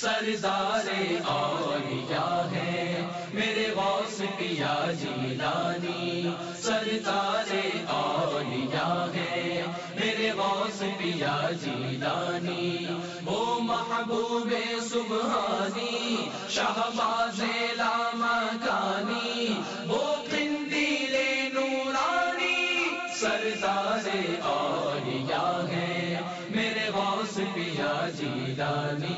سردار اولیاء ہے میرے غوث پیا جیلانی، سردار اولیاء ہے میرے غوث پیا جیلانی، وہ محبوب سبحانی شہباز لامکانی، وہ قندیل نورانی، سردار اولیاء ہے میرے غوث پیا جیلانی۔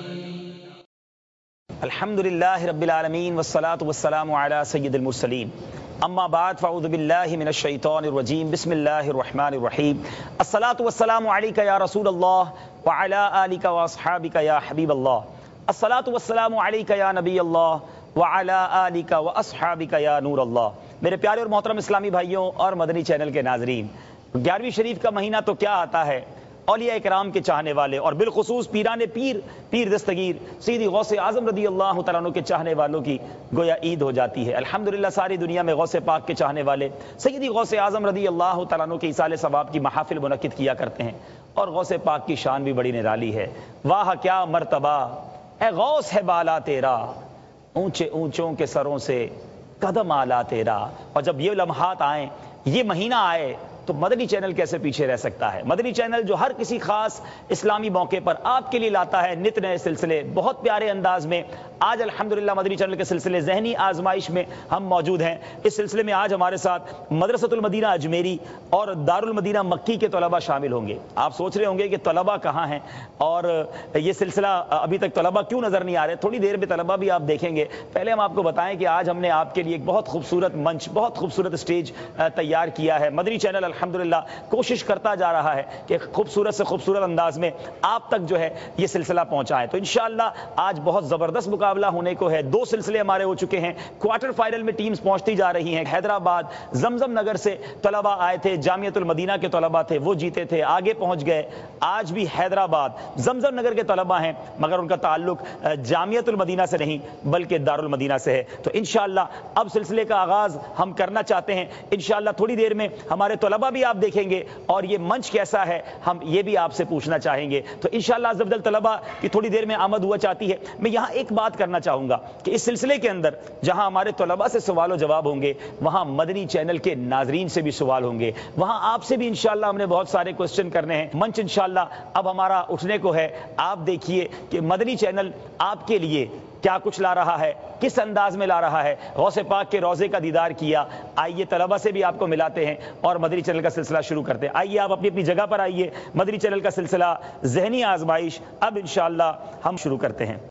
الحمدللہ رب العالمین والصلاة والسلام علی سید المرسلین، اما بعد فاعوذ باللہ من الشیطان الرجیم، بسم اللہ الرحمن الرحیم، الصلاة والسلام علیک یا رسول اللہ وعلی آلک واصحابک یا حبیب اللہ، الصلاة والسلام علیک یا نبی اللہ وعلی آلک واصحابک یا نور اللہ۔ میرے پیارے اور محترم اسلامی بھائیوں اور مدنی چینل کے ناظرین، 11ویں شریف کا مہینہ تو کیا آتا ہے، اولیاء کرام کے چاہنے والے اور بالخصوص پیران پیر دستگیر سیدی غوث اعظم رضی اللہ تعالیٰ عنہ کے چاہنے والوں کی گویا عید ہو جاتی ہے۔ الحمدللہ ساری دنیا میں غوث پاک کے چاہنے والے سیدی غوث اعظم رضی اللہ تعالیٰ عنہ کے ایصال ثواب کی محافل منعقد کیا کرتے ہیں، اور غوث پاک کی شان بھی بڑی نرالی ہے۔ واہ کیا مرتبہ اے غوث ہے بالا تیرا، اونچے اونچوں کے سروں سے قدم آلا تیرا۔ اور جب یہ لمحات آئیں، یہ مہینہ آئے، تو مدنی چینل کیسے پیچھے رہ سکتا ہے؟ مدنی چینل جو ہر کسی خاص اسلامی موقع پر آپ کے لیے لاتا ہے نت نئے سلسلے بہت پیارے انداز میں۔ آج الحمدللہ مدنی چینل کے سلسلے ذہنی آزمائش میں ہم موجود ہیں۔ اس سلسلے میں آج ہمارے ساتھ مدرسۃ المدینہ اجمیری اور دارالمدینہ مکی کے طلباء شامل ہوں گے۔ آپ سوچ رہے ہوں گے کہ طلباء کہاں ہیں اور یہ سلسلہ ابھی تک طلباء کیوں نظر نہیں آ رہے؟ تھوڑی دیر میں طلباء بھی آپ دیکھیں گے۔ پہلے ہم آپ کو بتائیں کہ آج ہم نے آپ کے لیے ایک بہت خوبصورت منچ، بہت خوبصورت اسٹیج تیار کیا ہے۔ مدنی چینل الحمدللہ کوشش کرتا جا رہا ہے کہ خوبصورت سے خوبصورت انداز میں آپ تک جو ہے یہ سلسلہ پہنچائے۔ تو انشاءاللہ آج بہت زبردست مقابلہ ہونے کو ہے۔ 2 سلسلے ہمارے ہو چکے ہیں، کوارٹر فائنل میں ٹیمز پہنچتی جا رہی ہیں۔ حیدرآباد زمزم نگر سے طلباء آئے تھے، جامعۃ المدینہ کے طلباء تھے، وہ جیتے تھے، آگے پہنچ گئے۔ آج بھی حیدرآباد زمزم نگر کے طلباء ہیں، مگر ان کا تعلق جامعۃ المدینہ سے نہیں بلکہ دارالمدینہ سے ہے۔ تو انشاءاللہ اب سلسلے کا آغاز ہم کرنا چاہتے ہیں۔ انشاءاللہ تھوڑی دیر میں ہمارے طلباء بھی آپ دیکھیں گے، اور یہ منچ کیسا ہے ہم یہ بھی آپ سے پوچھنا چاہیں گے۔ تو انشاءاللہ عز و جل طلباء کی تھوڑی دیر میں آمد ہوا چاہتی ہے۔ میں یہاں ایک بات کرنا چاہوں گا کہ اس سلسلے کے اندر جہاں ہمارے طلباء سے سوال و جواب ہوں گے، وہاں مدنی چینل کے ناظرین سے بھی سوال ہوں گے، وہاں آپ سے بھی انشاءاللہ ہم نے بہت سارے کوسچن کرنے ہیں۔ منچ انشاءاللہ اب ہمارا اٹھنے کو ہے۔ آپ دیکھیے کہ مدنی چینل آپ کے لیے کیا کچھ لا رہا ہے، کس انداز میں لا رہا ہے۔ غوث پاک کے روضے کا دیدار کیا، آئیے طلباء سے بھی آپ کو ملاتے ہیں اور مدنی چینل کا سلسلہ شروع کرتے ہیں۔ آئیے آپ اپنی اپنی جگہ پر آئیے۔ مدنی چینل کا سلسلہ ذہنی آزمائش اب انشاءاللہ ہم شروع کرتے ہیں۔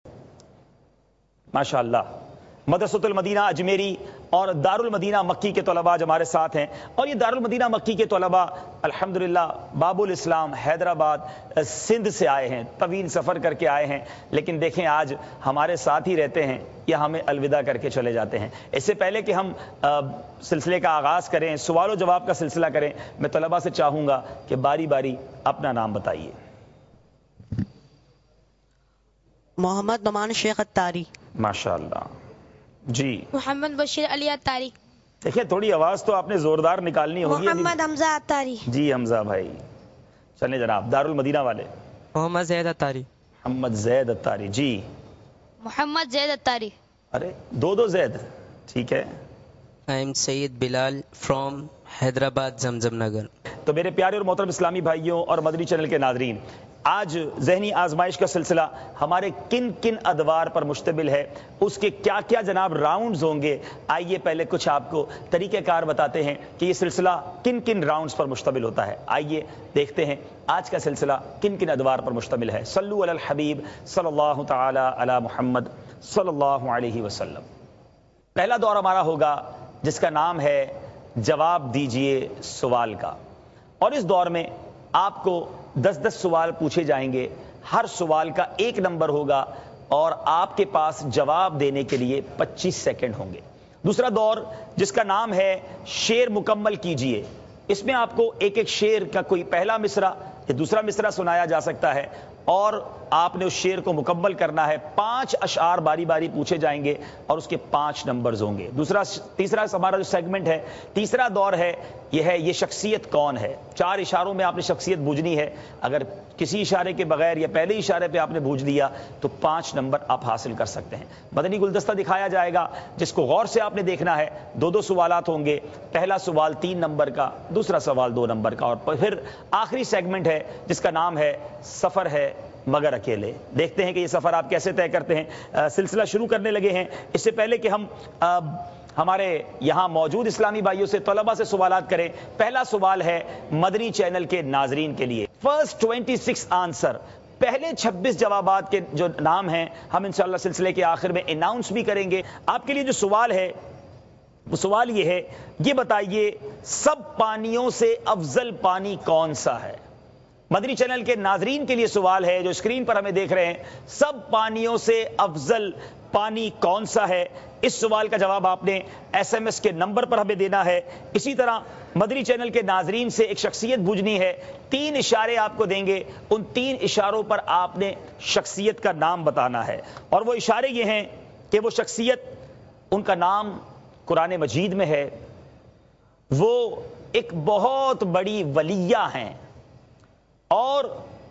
ماشاءاللہ مدرسۃ المدینہ اجمیری اور دارالمدینہ مکی کے طلباء آج ہمارے ساتھ ہیں، اور یہ دارالمدینہ مکی کے طلباء الحمدللہ باب الاسلام حیدرآباد سندھ سے آئے ہیں، طویل سفر کر کے آئے ہیں، لیکن دیکھیں آج ہمارے ساتھ ہی رہتے ہیں یا ہمیں الوداع کر کے چلے جاتے ہیں۔ اس سے پہلے کہ ہم سلسلے کا آغاز کریں، سوال و جواب کا سلسلہ کریں، میں طلباء سے چاہوں گا کہ باری باری اپنا نام بتائیے۔ محمد نعمان شیخ اتاری۔ ماشاءاللہ جی۔ محمد بشیر علی اتاری۔ دیکھیں تھوڑی آواز تو آپ نے زوردار نکالنی ہوگی۔ محمد حمزہ اتاری۔ جی حمزہ بھائی، چلیں جناب دارالمدینہ والے۔ محمد زید اتاری۔ محمد زید اتاری جی۔ محمد زید اتاری۔ ارے 2 زید، ٹھیک ہے۔ I am Syed Bilal from Hyderabad Zamzam Nagar. تو میرے پیارے اور محترم اسلامی بھائیوں اور مدنی چینل کے ناظرین، آج ذہنی آزمائش کا سلسلہ ہمارے کن کن ادوار پر مشتمل ہے، اس کے کیا کیا جناب راؤنڈز ہوں گے۔ آئیے پہلے کچھ آپ کو طریقہ کار بتاتے ہیں کہ یہ سلسلہ کن کن راؤنڈز پر مشتمل ہوتا ہے۔ آئیے دیکھتے ہیں آج کا سلسلہ کن کن ادوار پر مشتمل ہے۔ صلو علی الحبیب صلی اللہ تعالی علی محمد صلی اللہ علیہ وسلم۔ پہلا دور ہمارا ہوگا جس کا نام ہے جواب دیجئے سوال کا، اور اس دور میں آپ کو 10 سوال پوچھے جائیں گے، ہر سوال کا 1 نمبر ہوگا اور آپ کے پاس جواب دینے کے لیے 25 سیکنڈ ہوں گے۔ دوسرا دور جس کا نام ہے شعر مکمل کیجئے، اس میں آپ کو ایک ایک شعر کا کوئی پہلا مصرع یا دوسرا مصرع سنایا جا سکتا ہے، اور آپ نے اس شعر کو مکمل کرنا ہے. 5 اشعار باری باری پوچھے جائیں گے اور اس کے 5 نمبرز ہوں گے. تیسرا ہمارا جو سیگمنٹ ہے، تیسرا دور ہے، یہ شخصیت کون ہے. 4 اشاروں میں آپ نے شخصیت بوجھنی ہے. اگر کسی اشارے کے بغیر یا پہلے اشارے پہ آپ نے بوجھ لیا تو 5 نمبر آپ حاصل کر سکتے ہیں. مدنی گلدستہ دکھایا جائے گا جس کو غور سے آپ نے دیکھنا ہے. 2 سوالات ہوں گے. پہلا سوال 3 نمبر کا، دوسرا سوال 2 نمبر کا، اور پھر آخری سیگمنٹ ہے جس کا نام ہے سفر ہے مگر اکیلے. دیکھتے ہیں کہ یہ سفر آپ کیسے طے کرتے ہیں. سلسلہ شروع کرنے لگے ہیں. اس سے پہلے کہ ہم ہمارے یہاں موجود اسلامی بھائیوں سے، طلبہ سے سوالات کریں، پہلا سوال ہے مدنی چینل کے ناظرین کے لیے. فرسٹ 26 آنسر، پہلے 26 جوابات کے جو نام ہیں ہم انشاءاللہ سلسلے کے آخر میں اناؤنس بھی کریں گے. آپ کے لیے جو سوال ہے وہ سوال یہ ہے، یہ بتائیے سب پانیوں سے افضل پانی کون سا ہے. مدنی چینل کے ناظرین کے لیے سوال ہے جو اسکرین پر ہمیں دیکھ رہے ہیں، سب پانیوں سے افضل پانی کون سا ہے. اس سوال کا جواب آپ نے ایس ایم ایس کے نمبر پر ہمیں دینا ہے. اسی طرح مدنی چینل کے ناظرین سے ایک شخصیت بوجھنی ہے. 3 اشارے آپ کو دیں گے، ان 3 اشاروں پر آپ نے شخصیت کا نام بتانا ہے. اور وہ اشارے یہ ہیں کہ وہ شخصیت، ان کا نام قرآن مجید میں ہے، وہ ایک بہت بڑی ولیہ ہیں، اور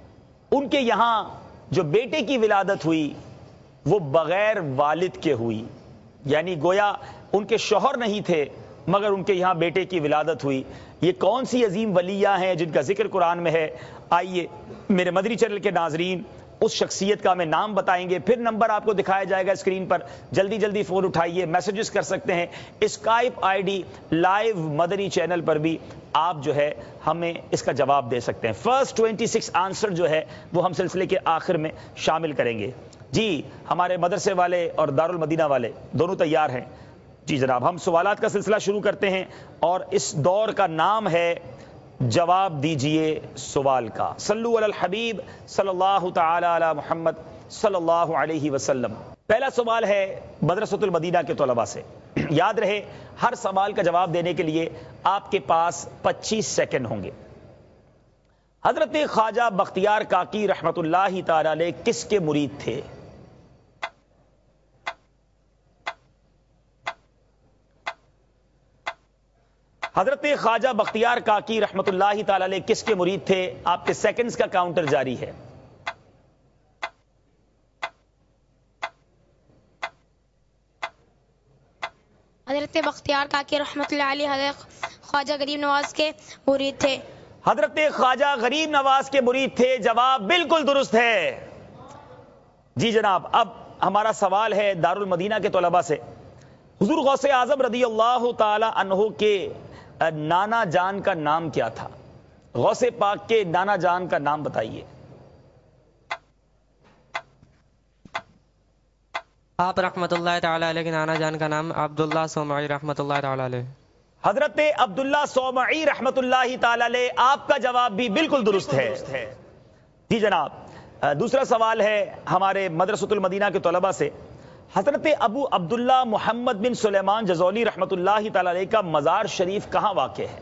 ان کے یہاں جو بیٹے کی ولادت ہوئی وہ بغیر والد کے ہوئی، یعنی گویا ان کے شوہر نہیں تھے مگر ان کے یہاں بیٹے کی ولادت ہوئی. یہ کون سی عظیم ولیہ ہیں جن کا ذکر قرآن میں ہے؟ آئیے میرے مدنی چینل کے ناظرین اس شخصیت کا ہمیں نام بتائیں گے. پھر نمبر آپ کو دکھایا جائے گا اسکرین پر. جلدی جلدی فون اٹھائیے، میسجز کر سکتے ہیں. Skype I D live Madani channel پر بھی آپ جو ہے ہمیں اس کا جواب دے سکتے ہیں. فرسٹ 26 آنسر جو ہے وہ ہم سلسلے کے آخر میں شامل کریں گے. جی ہمارے مدرسے والے اور دارالمدینہ والے دونوں تیار ہیں؟ جی جناب، ہم سوالات کا سلسلہ شروع کرتے ہیں اور اس دور کا نام ہے جواب دیجئے سوال کا. صلو علی الحبیب صلی اللہ تعالی علی محمد صلی اللہ علیہ وسلم. پہلا سوال ہے مدرسۃ المدینہ کے طلباء سے. یاد رہے ہر سوال کا جواب دینے کے لیے آپ کے پاس 25 سیکنڈ ہوں گے. حضرت خواجہ بختیار کاکی رحمت اللہ تعالی علیہ کس کے مرید تھے؟ حضرت خواجہ بختیار کاکی رحمت اللہ تعالی علیہ کس کے مرید تھے؟ آپ کے سیکنڈز کا کاؤنٹر جاری ہے. حضرت بختیار کاکی رحمۃ اللہ علیہ حضرت خواجہ غریب نواز کے مرید تھے. حضرت خواجہ غریب نواز کے مرید تھے. جواب بالکل درست ہے. جی جناب، اب ہمارا سوال ہے دارالمدینہ کے طلباء سے. حضور غوث اعظم رضی اللہ تعالی عنہ کے نانا جان کا نام کیا تھا؟ غوث پاک کے نانا جان کا نام بتائیے. آپ رحمت اللہ تعالی علیہ کے نانا جان کا نام عبداللہ صومعی رحمت اللہ تعالی علیہ. حضرت عبداللہ صومعی رحمت اللہ تعالی علیہ. آپ کا جواب بھی بالکل درست ہے. جی جناب، دوسرا سوال ہے ہمارے مدرسۃ المدینہ کے طلباء سے. حضرت ابو عبداللہ محمد بن سلیمان جزولی رحمت اللہ تعالی علیہ کا مزار شریف کہاں واقع ہے؟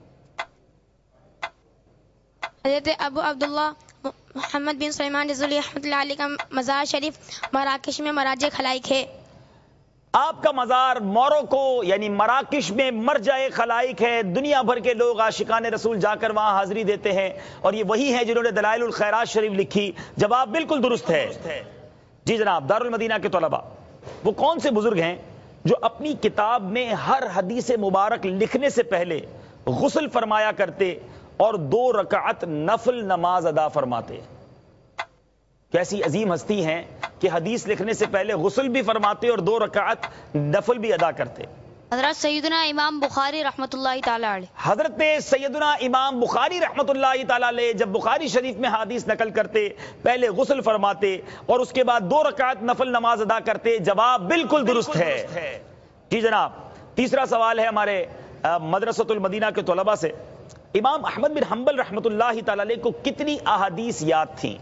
حضرت ابو عبداللہ محمد بن سلیمان جزولی رحمۃ اللہ علیہ کا مزار شریف مراکش میں مراج خلائق ہے. آپ کا مزار موروکو یعنی مراکش میں مرجع خلائق ہے. دنیا بھر کے لوگ عاشقان رسول جا کر وہاں حاضری دیتے ہیں، اور یہ وہی ہیں جنہوں نے دلائل الخیرات شریف لکھی. جواب بالکل درست ہے. جی جناب، دارالمدینہ کے طلباء، وہ کون سے بزرگ ہیں جو اپنی کتاب میں ہر حدیث مبارک لکھنے سے پہلے غسل فرمایا کرتے اور 2 رکعت نفل نماز ادا فرماتے؟ کیسی عظیم ہستی ہیں کہ حدیث لکھنے سے پہلے غسل بھی فرماتے اور 2 رکعت نفل بھی ادا کرتے. حضرت سیدنا امام بخاری رحمۃ اللہ تعالی علیہ. حضرت سیدنا امام بخاری رحمت اللہ تعالی علیہ جب بخاری شریف میں حدیث نقل کرتے پہلے غسل فرماتے اور اس کے بعد 2 رکعت نفل نماز ادا کرتے. جواب بالکل درست ہے. جی جناب، تیسرا سوال ہے ہمارے مدرسۃ المدینہ کے طلباء سے. امام احمد بن حنبل رحمت اللہ تعالی علیہ کو کتنی احادیث یاد تھیں؟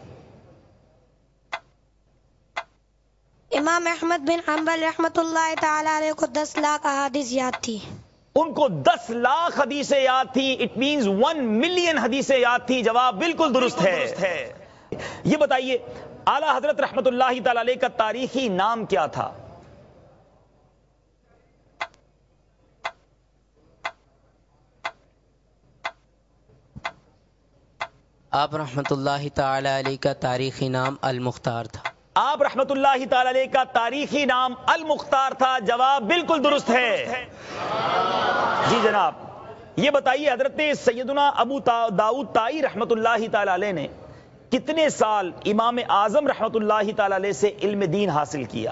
امام احمد بن حنبل رحمۃ اللہ تعالی علیہ کو 10 لاکھ احادیث یاد تھی. ان کو 10 لاکھ حدیثیں یاد تھی. اٹ مینز 1 ملین حدیثیں یاد تھی. جواب بالکل درست ہے. یہ بتائیے اعلیٰ حضرت رحمت اللہ تعالی علیہ کا تاریخی نام کیا تھا؟ آپ رحمۃ اللہ تعالی علیہ کا تاریخی نام المختار تھا۔ آپ رحمت اللہ تعالی علیہ کا تاریخی نام المختار تھا۔ جواب بالکل درست ہے۔ جی جناب، یہ بتائیے حضرت سیدنا ابو داؤد طائی رحمت اللہ تعالی علیہ نے کتنے سال امام اعظم رحمت اللہ تعالی علیہ سے علم دین حاصل کیا؟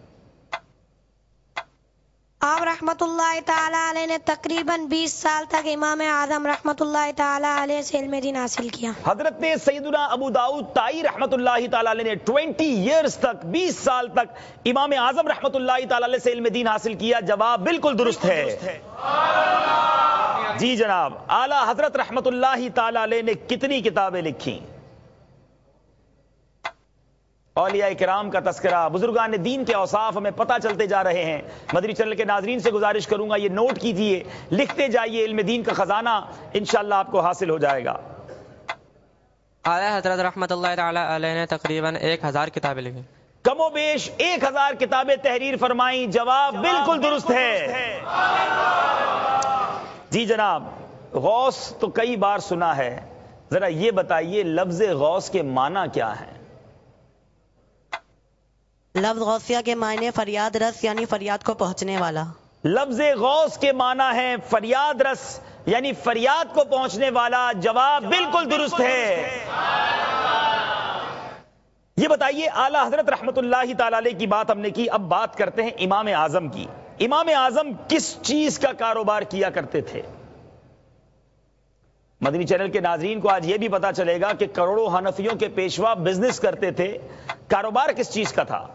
آپ رحمت اللہ تعالی علیہ نے تقریباً 20 سال تک امام اعظم رحمت اللہ تعالی علیہ سے علم دین حاصل کیا۔ حضرت سیدنا ابو داؤد طائی رحمت اللہ تعالی علیہ نے 20 ایئرز تک، 20 سال تک امام اعظم رحمت اللہ تعالی علیہ سے علم دین حاصل کیا۔ جواب بالکل درست ہے۔ جی جناب، اعلیٰ حضرت رحمت اللہ تعالی علیہ نے کتنی کتابیں لکھی؟ اولیاء کرام کا تذکرہ، بزرگان دین کے اوصاف ہمیں پتہ چلتے جا رہے ہیں۔ مدنی چینل کے ناظرین سے گزارش کروں گا یہ نوٹ کیجئے، لکھتے جائیے، علم دین کا خزانہ انشاءاللہ آپ کو حاصل ہو جائے گا۔ اعلیٰ حضرت رحمت اللہ تعالی علیہ نے تقریباً 1000 کتابیں لکھی۔ کم و بیش 1000 کتابیں تحریر فرمائیں۔ جواب بالکل درست ہے۔ جی جناب، غوث تو کئی بار سنا ہے، ذرا یہ بتائیے لفظ غوث کے معنی کیا ہیں؟ لفظ غوثیہ کے معنی فریاد رس یعنی فریاد کو پہنچنے والا۔ لفظ غوث کے معنی ہے فریاد رس یعنی فریاد کو پہنچنے والا۔ جواب بالکل درست ہے۔ یہ بتائیے اعلیٰ حضرت رحمت اللہ تعالی علیہ کی بات ہم نے کی، اب بات کرتے ہیں امام اعظم کی۔ امام اعظم کس چیز کا کاروبار کیا کرتے تھے؟ مدنی چینل کے ناظرین کو آج یہ بھی پتا چلے گا کہ کروڑوں حنفیوں کے پیشوا بزنس کرتے تھے، کاروبار کس چیز کا تھا؟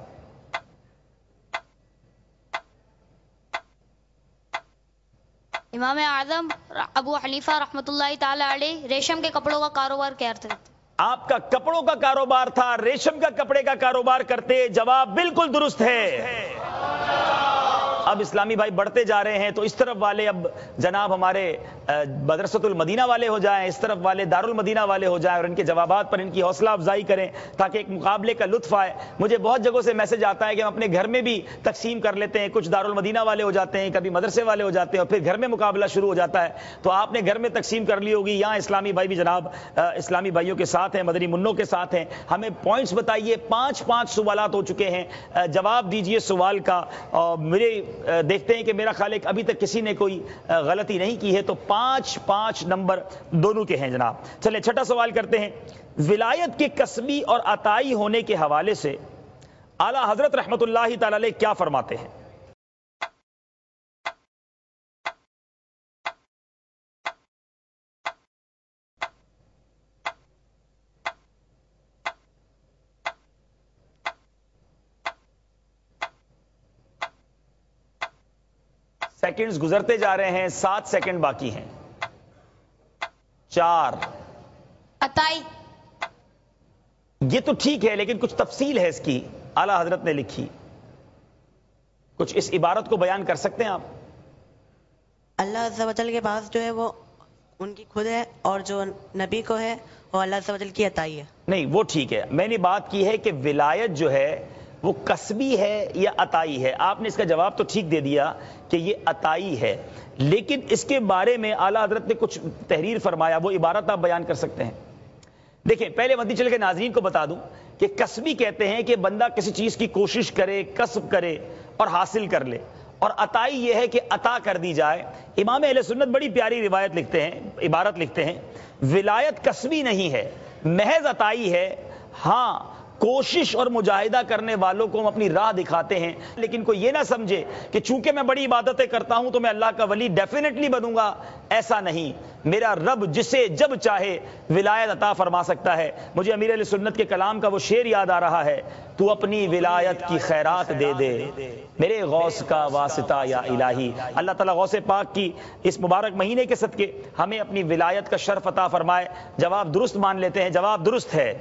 امام اعظم ابو حنیفہ رحمۃ اللہ تعالی علیہ ریشم کے کپڑوں کا کاروبار کرتے تھے۔ آپ کا کپڑوں کا کاروبار تھا، ریشم کا کپڑے کا کاروبار کرتے۔ جواب بالکل درست ہے۔ اب اسلامی بھائی بڑھتے جا رہے ہیں تو اس طرف والے اب جناب ہمارے مدرسۃ المدینہ والے ہو جائیں، اس طرف والے دارالمدینہ والے ہو جائیں اور ان کے جوابات پر ان کی حوصلہ افزائی کریں تاکہ ایک مقابلے کا لطف آئے۔ مجھے بہت جگہوں سے میسج آتا ہے کہ ہم اپنے گھر میں بھی تقسیم کر لیتے ہیں، کچھ دارالمدینہ والے ہو جاتے ہیں، کبھی مدرسے والے ہو جاتے ہیں اور پھر گھر میں مقابلہ شروع ہو جاتا ہے۔ تو آپ نے گھر میں تقسیم کر لی ہوگی، یہاں اسلامی بھائی بھی جناب اسلامی بھائیوں کے ساتھ ہیں، مدنی منوں کے ساتھ ہیں۔ ہمیں پوائنٹس بتائیے، 5 سوالات ہو چکے ہیں، جواب دیجئے سوال کا۔ اور میرے دیکھتے ہیں کہ میرا خیال ہے کہ ابھی تک کسی نے کوئی غلطی نہیں کی ہے، تو 5 نمبر دونوں کے ہیں جناب۔ چلیں چھٹا سوال کرتے ہیں۔ ولایت کے کسبی اور عطائی ہونے کے حوالے سے اعلیٰ حضرت رحمت اللہ تعالی علیہ کیا فرماتے ہیں؟ سیکنڈز گزرتے جا رہے ہیں، 7 سیکنڈ باقی ہیں۔ 4۔ عطائی۔ یہ تو ٹھیک ہے لیکن کچھ تفصیل ہے اس کی، اعلیٰ حضرت نے لکھی، کچھ اس عبارت کو بیان کر سکتے ہیں آپ؟ اللہ عز و جل کے پاس جو ہے وہ ان کی خود ہے اور جو نبی کو ہے وہ اللہ عز و جل کی عطائی ہے۔ نہیں وہ ٹھیک ہے، میں نے بات کی ہے کہ ولایت جو ہے وہ کسبی ہے یا عطائی ہے۔ آپ نے اس کا جواب تو ٹھیک دے دیا کہ یہ عطائی ہے، لیکن اس کے بارے میں اعلیٰ حضرت نے کچھ تحریر فرمایا، وہ عبارت آپ بیان کر سکتے ہیں؟ دیکھیں پہلے مدنی چینل کے ناظرین کو بتا دوں کہ کسبی کہتے ہیں کہ بندہ کسی چیز کی کوشش کرے، کسب کرے اور حاصل کر لے، اور عطائی یہ ہے کہ عطا کر دی جائے۔ امام اہل سنت بڑی پیاری روایت لکھتے ہیں، عبارت لکھتے ہیں، ولایت کسبی نہیں ہے، محض عطائی ہے۔ ہاں کوشش اور مجاہدہ کرنے والوں کو ہم اپنی راہ دکھاتے ہیں، لیکن کوئی یہ نہ سمجھے کہ چونکہ میں بڑی عبادتیں کرتا ہوں تو میں اللہ کا ولی ڈیفینیٹلی بنوں گا، ایسا نہیں۔ میرا رب جسے جب چاہے ولایت عطا فرما سکتا ہے۔ مجھے امیر اہل سنت کے کلام کا وہ شعر یاد آ رہا ہے، تو اپنی ولایت کی خیرات دے دے میرے غوث کا واسطہ یا الہی۔ اللہ تعالیٰ غوث پاک کی اس مبارک مہینے کے صدقے ہمیں اپنی ولایت کا شرف عطا فرمائے۔ جواب درست مان لیتے ہیں، جواب درست ہے۔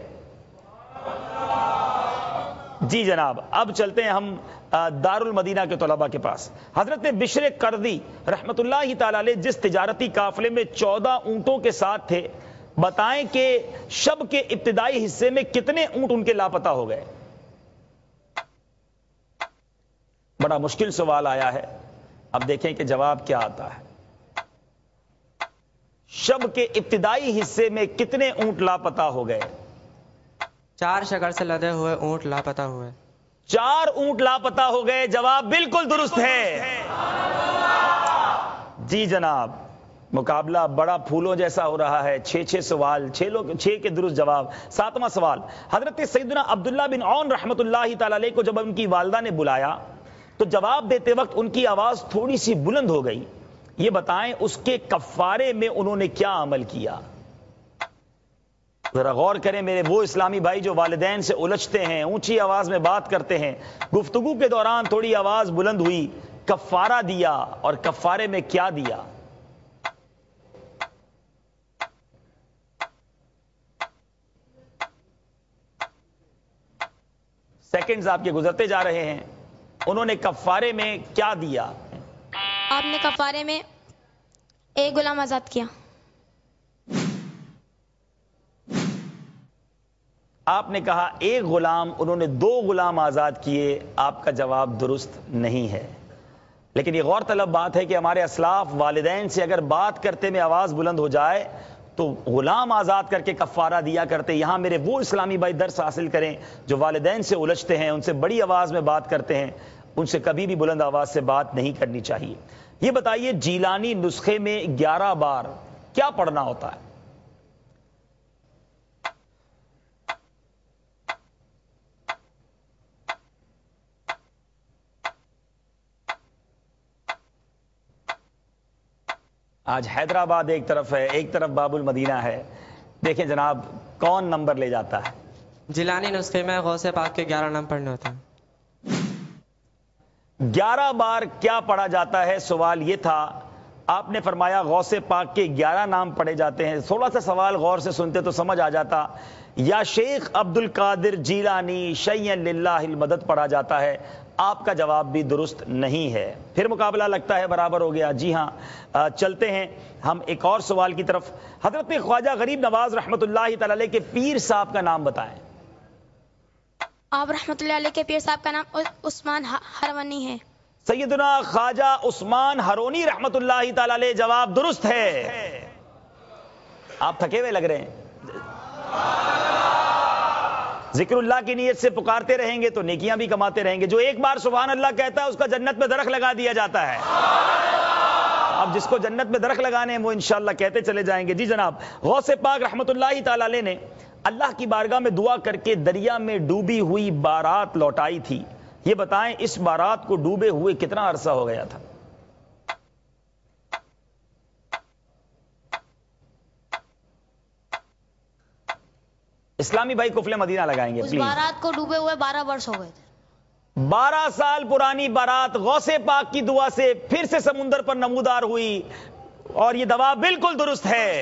جی جناب، اب چلتے ہیں ہم دارالمدینہ کے طلباء کے پاس۔ حضرت بشر قرظی رحمت اللہ تعالی علیہ جس تجارتی قافلے میں 14 اونٹوں کے ساتھ تھے، بتائیں کہ شب کے ابتدائی حصے میں کتنے اونٹ ان کے لاپتہ ہو گئے؟ بڑا مشکل سوال آیا ہے، اب دیکھیں کہ جواب کیا آتا ہے۔ شب کے ابتدائی حصے میں کتنے اونٹ لاپتہ ہو گئے؟ 4 شکر سے لدے ہوئے اونٹ لاپتہ ہوئے۔ 4 اونٹ لاپتہ ہو گئے، جواب بالکل درست ہے۔ جی جناب، مقابلہ بڑا پھولوں جیسا ہو رہا ہے، 6 سوال، 6 کے درست جواب۔ 7واں سوال، حضرت سیدنا عبداللہ بن عون رحمت اللہ تعالی علیہ کو جب ان کی والدہ نے بلایا تو جواب دیتے وقت ان کی آواز تھوڑی سی بلند ہو گئی، یہ بتائیں اس کے کفارے میں انہوں نے کیا عمل کیا؟ ذرا غور کریں میرے وہ اسلامی بھائی جو والدین سے الجھتے ہیں، اونچی آواز میں بات کرتے ہیں، گفتگو کے دوران تھوڑی آواز بلند ہوئی، کفارہ دیا، اور کفارے میں کیا دیا؟ سیکنڈز آپ کے گزرتے جا رہے ہیں، انہوں نے کفارے میں کیا دیا؟ آپ نے کفارے میں 1 غلام آزاد کیا۔ آپ نے کہا 1 غلام، انہوں نے 2 غلام آزاد کیے، آپ کا جواب درست نہیں ہے۔ لیکن یہ غور طلب بات ہے کہ ہمارے اسلاف والدین سے اگر بات کرتے میں آواز بلند ہو جائے تو غلام آزاد کر کے کفارہ دیا کرتے۔ یہاں میرے وہ اسلامی بھائی درس حاصل کریں جو والدین سے الجھتے ہیں، ان سے بڑی آواز میں بات کرتے ہیں، ان سے کبھی بھی بلند آواز سے بات نہیں کرنی چاہیے۔ یہ بتائیے جیلانی نسخے میں 11 بار کیا پڑھنا ہوتا ہے؟ آج حیدرآباد ایک طرف ہے، ایک طرف باب المدینہ ہے، دیکھیں جناب کون نمبر لے جاتا ہے؟ جیلانی نسخے میں غوث پاک کے 11 نام پڑھنے ہوتے ہیں۔ 11 بار کیا پڑھا جاتا ہے؟ سوال یہ تھا، آپ نے فرمایا غوث پاک کے 11 نام پڑھے جاتے ہیں۔ تھوڑا سا سوال غور سے سنتے تو سمجھ آ جاتا، یا شیخ عبد القادر جیلانی شیئا للہ المدد پڑھا جاتا ہے۔ آپ کا جواب بھی درست نہیں ہے۔ پھر مقابلہ لگتا ہے برابر ہو گیا۔ جی ہاں، چلتے ہیں ہم ایک اور سوال کی طرف۔ حضرت خواجہ غریب نواز رحمت اللہ تعالی علیہ کے پیر صاحب کا نام بتائیں۔ آپ رحمت اللہ علیہ کے پیر صاحب کا نام عثمان ہرونی ہے۔ سیدنا خواجہ عثمان ہرونی رحمت اللہ تعالی علیہ، جواب درست ہے۔ آپ تھکے ہوئے لگ رہے ہیں، ذکر اللہ کی نیت سے پکارتے رہیں گے تو نیکیاں بھی کماتے رہیں گے۔ جو ایک بار سبحان اللہ کہتا ہے اس کا جنت میں درخت لگا دیا جاتا ہے۔ اب جس کو جنت میں درخت لگانے ہیں وہ انشاءاللہ کہتے چلے جائیں گے۔ جی جناب، غوث پاک رحمت اللہ تعالی علیہ نے اللہ کی بارگاہ میں دعا کر کے دریا میں ڈوبی ہوئی بارات لوٹائی تھی، یہ بتائیں اس بارات کو ڈوبے ہوئے کتنا عرصہ ہو گیا تھا؟ اسلامی بھائی کفل مدینہ لگائیں گے اس پلیز۔ بارات کو ڈوبے ہوئے 12 برس ہو گئے تھے۔ 12 سال پرانی بارات غوث پاک کی دعا سے پھر سے سمندر پر نمودار ہوئی، اور یہ دعا بالکل درست ہے۔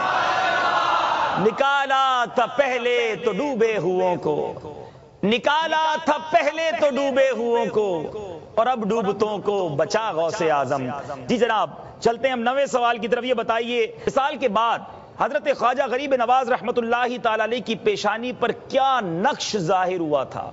نکالا تھا پہلے تو ڈوبے ہوئوں کو، نکالا تھا پہلے تو ڈوبے ہوئوں کو، اور اب ڈوبتوں کو بچا غوث اعظم۔ جی جناب، چلتے ہیں ہم 9ویں سوال کی طرف۔ یہ بتائیے وصال کے بعد حضرت خواجہ غریب نواز رحمت اللہ تعالی علیہ کی پیشانی پر کیا نقش ظاہر ہوا تھا؟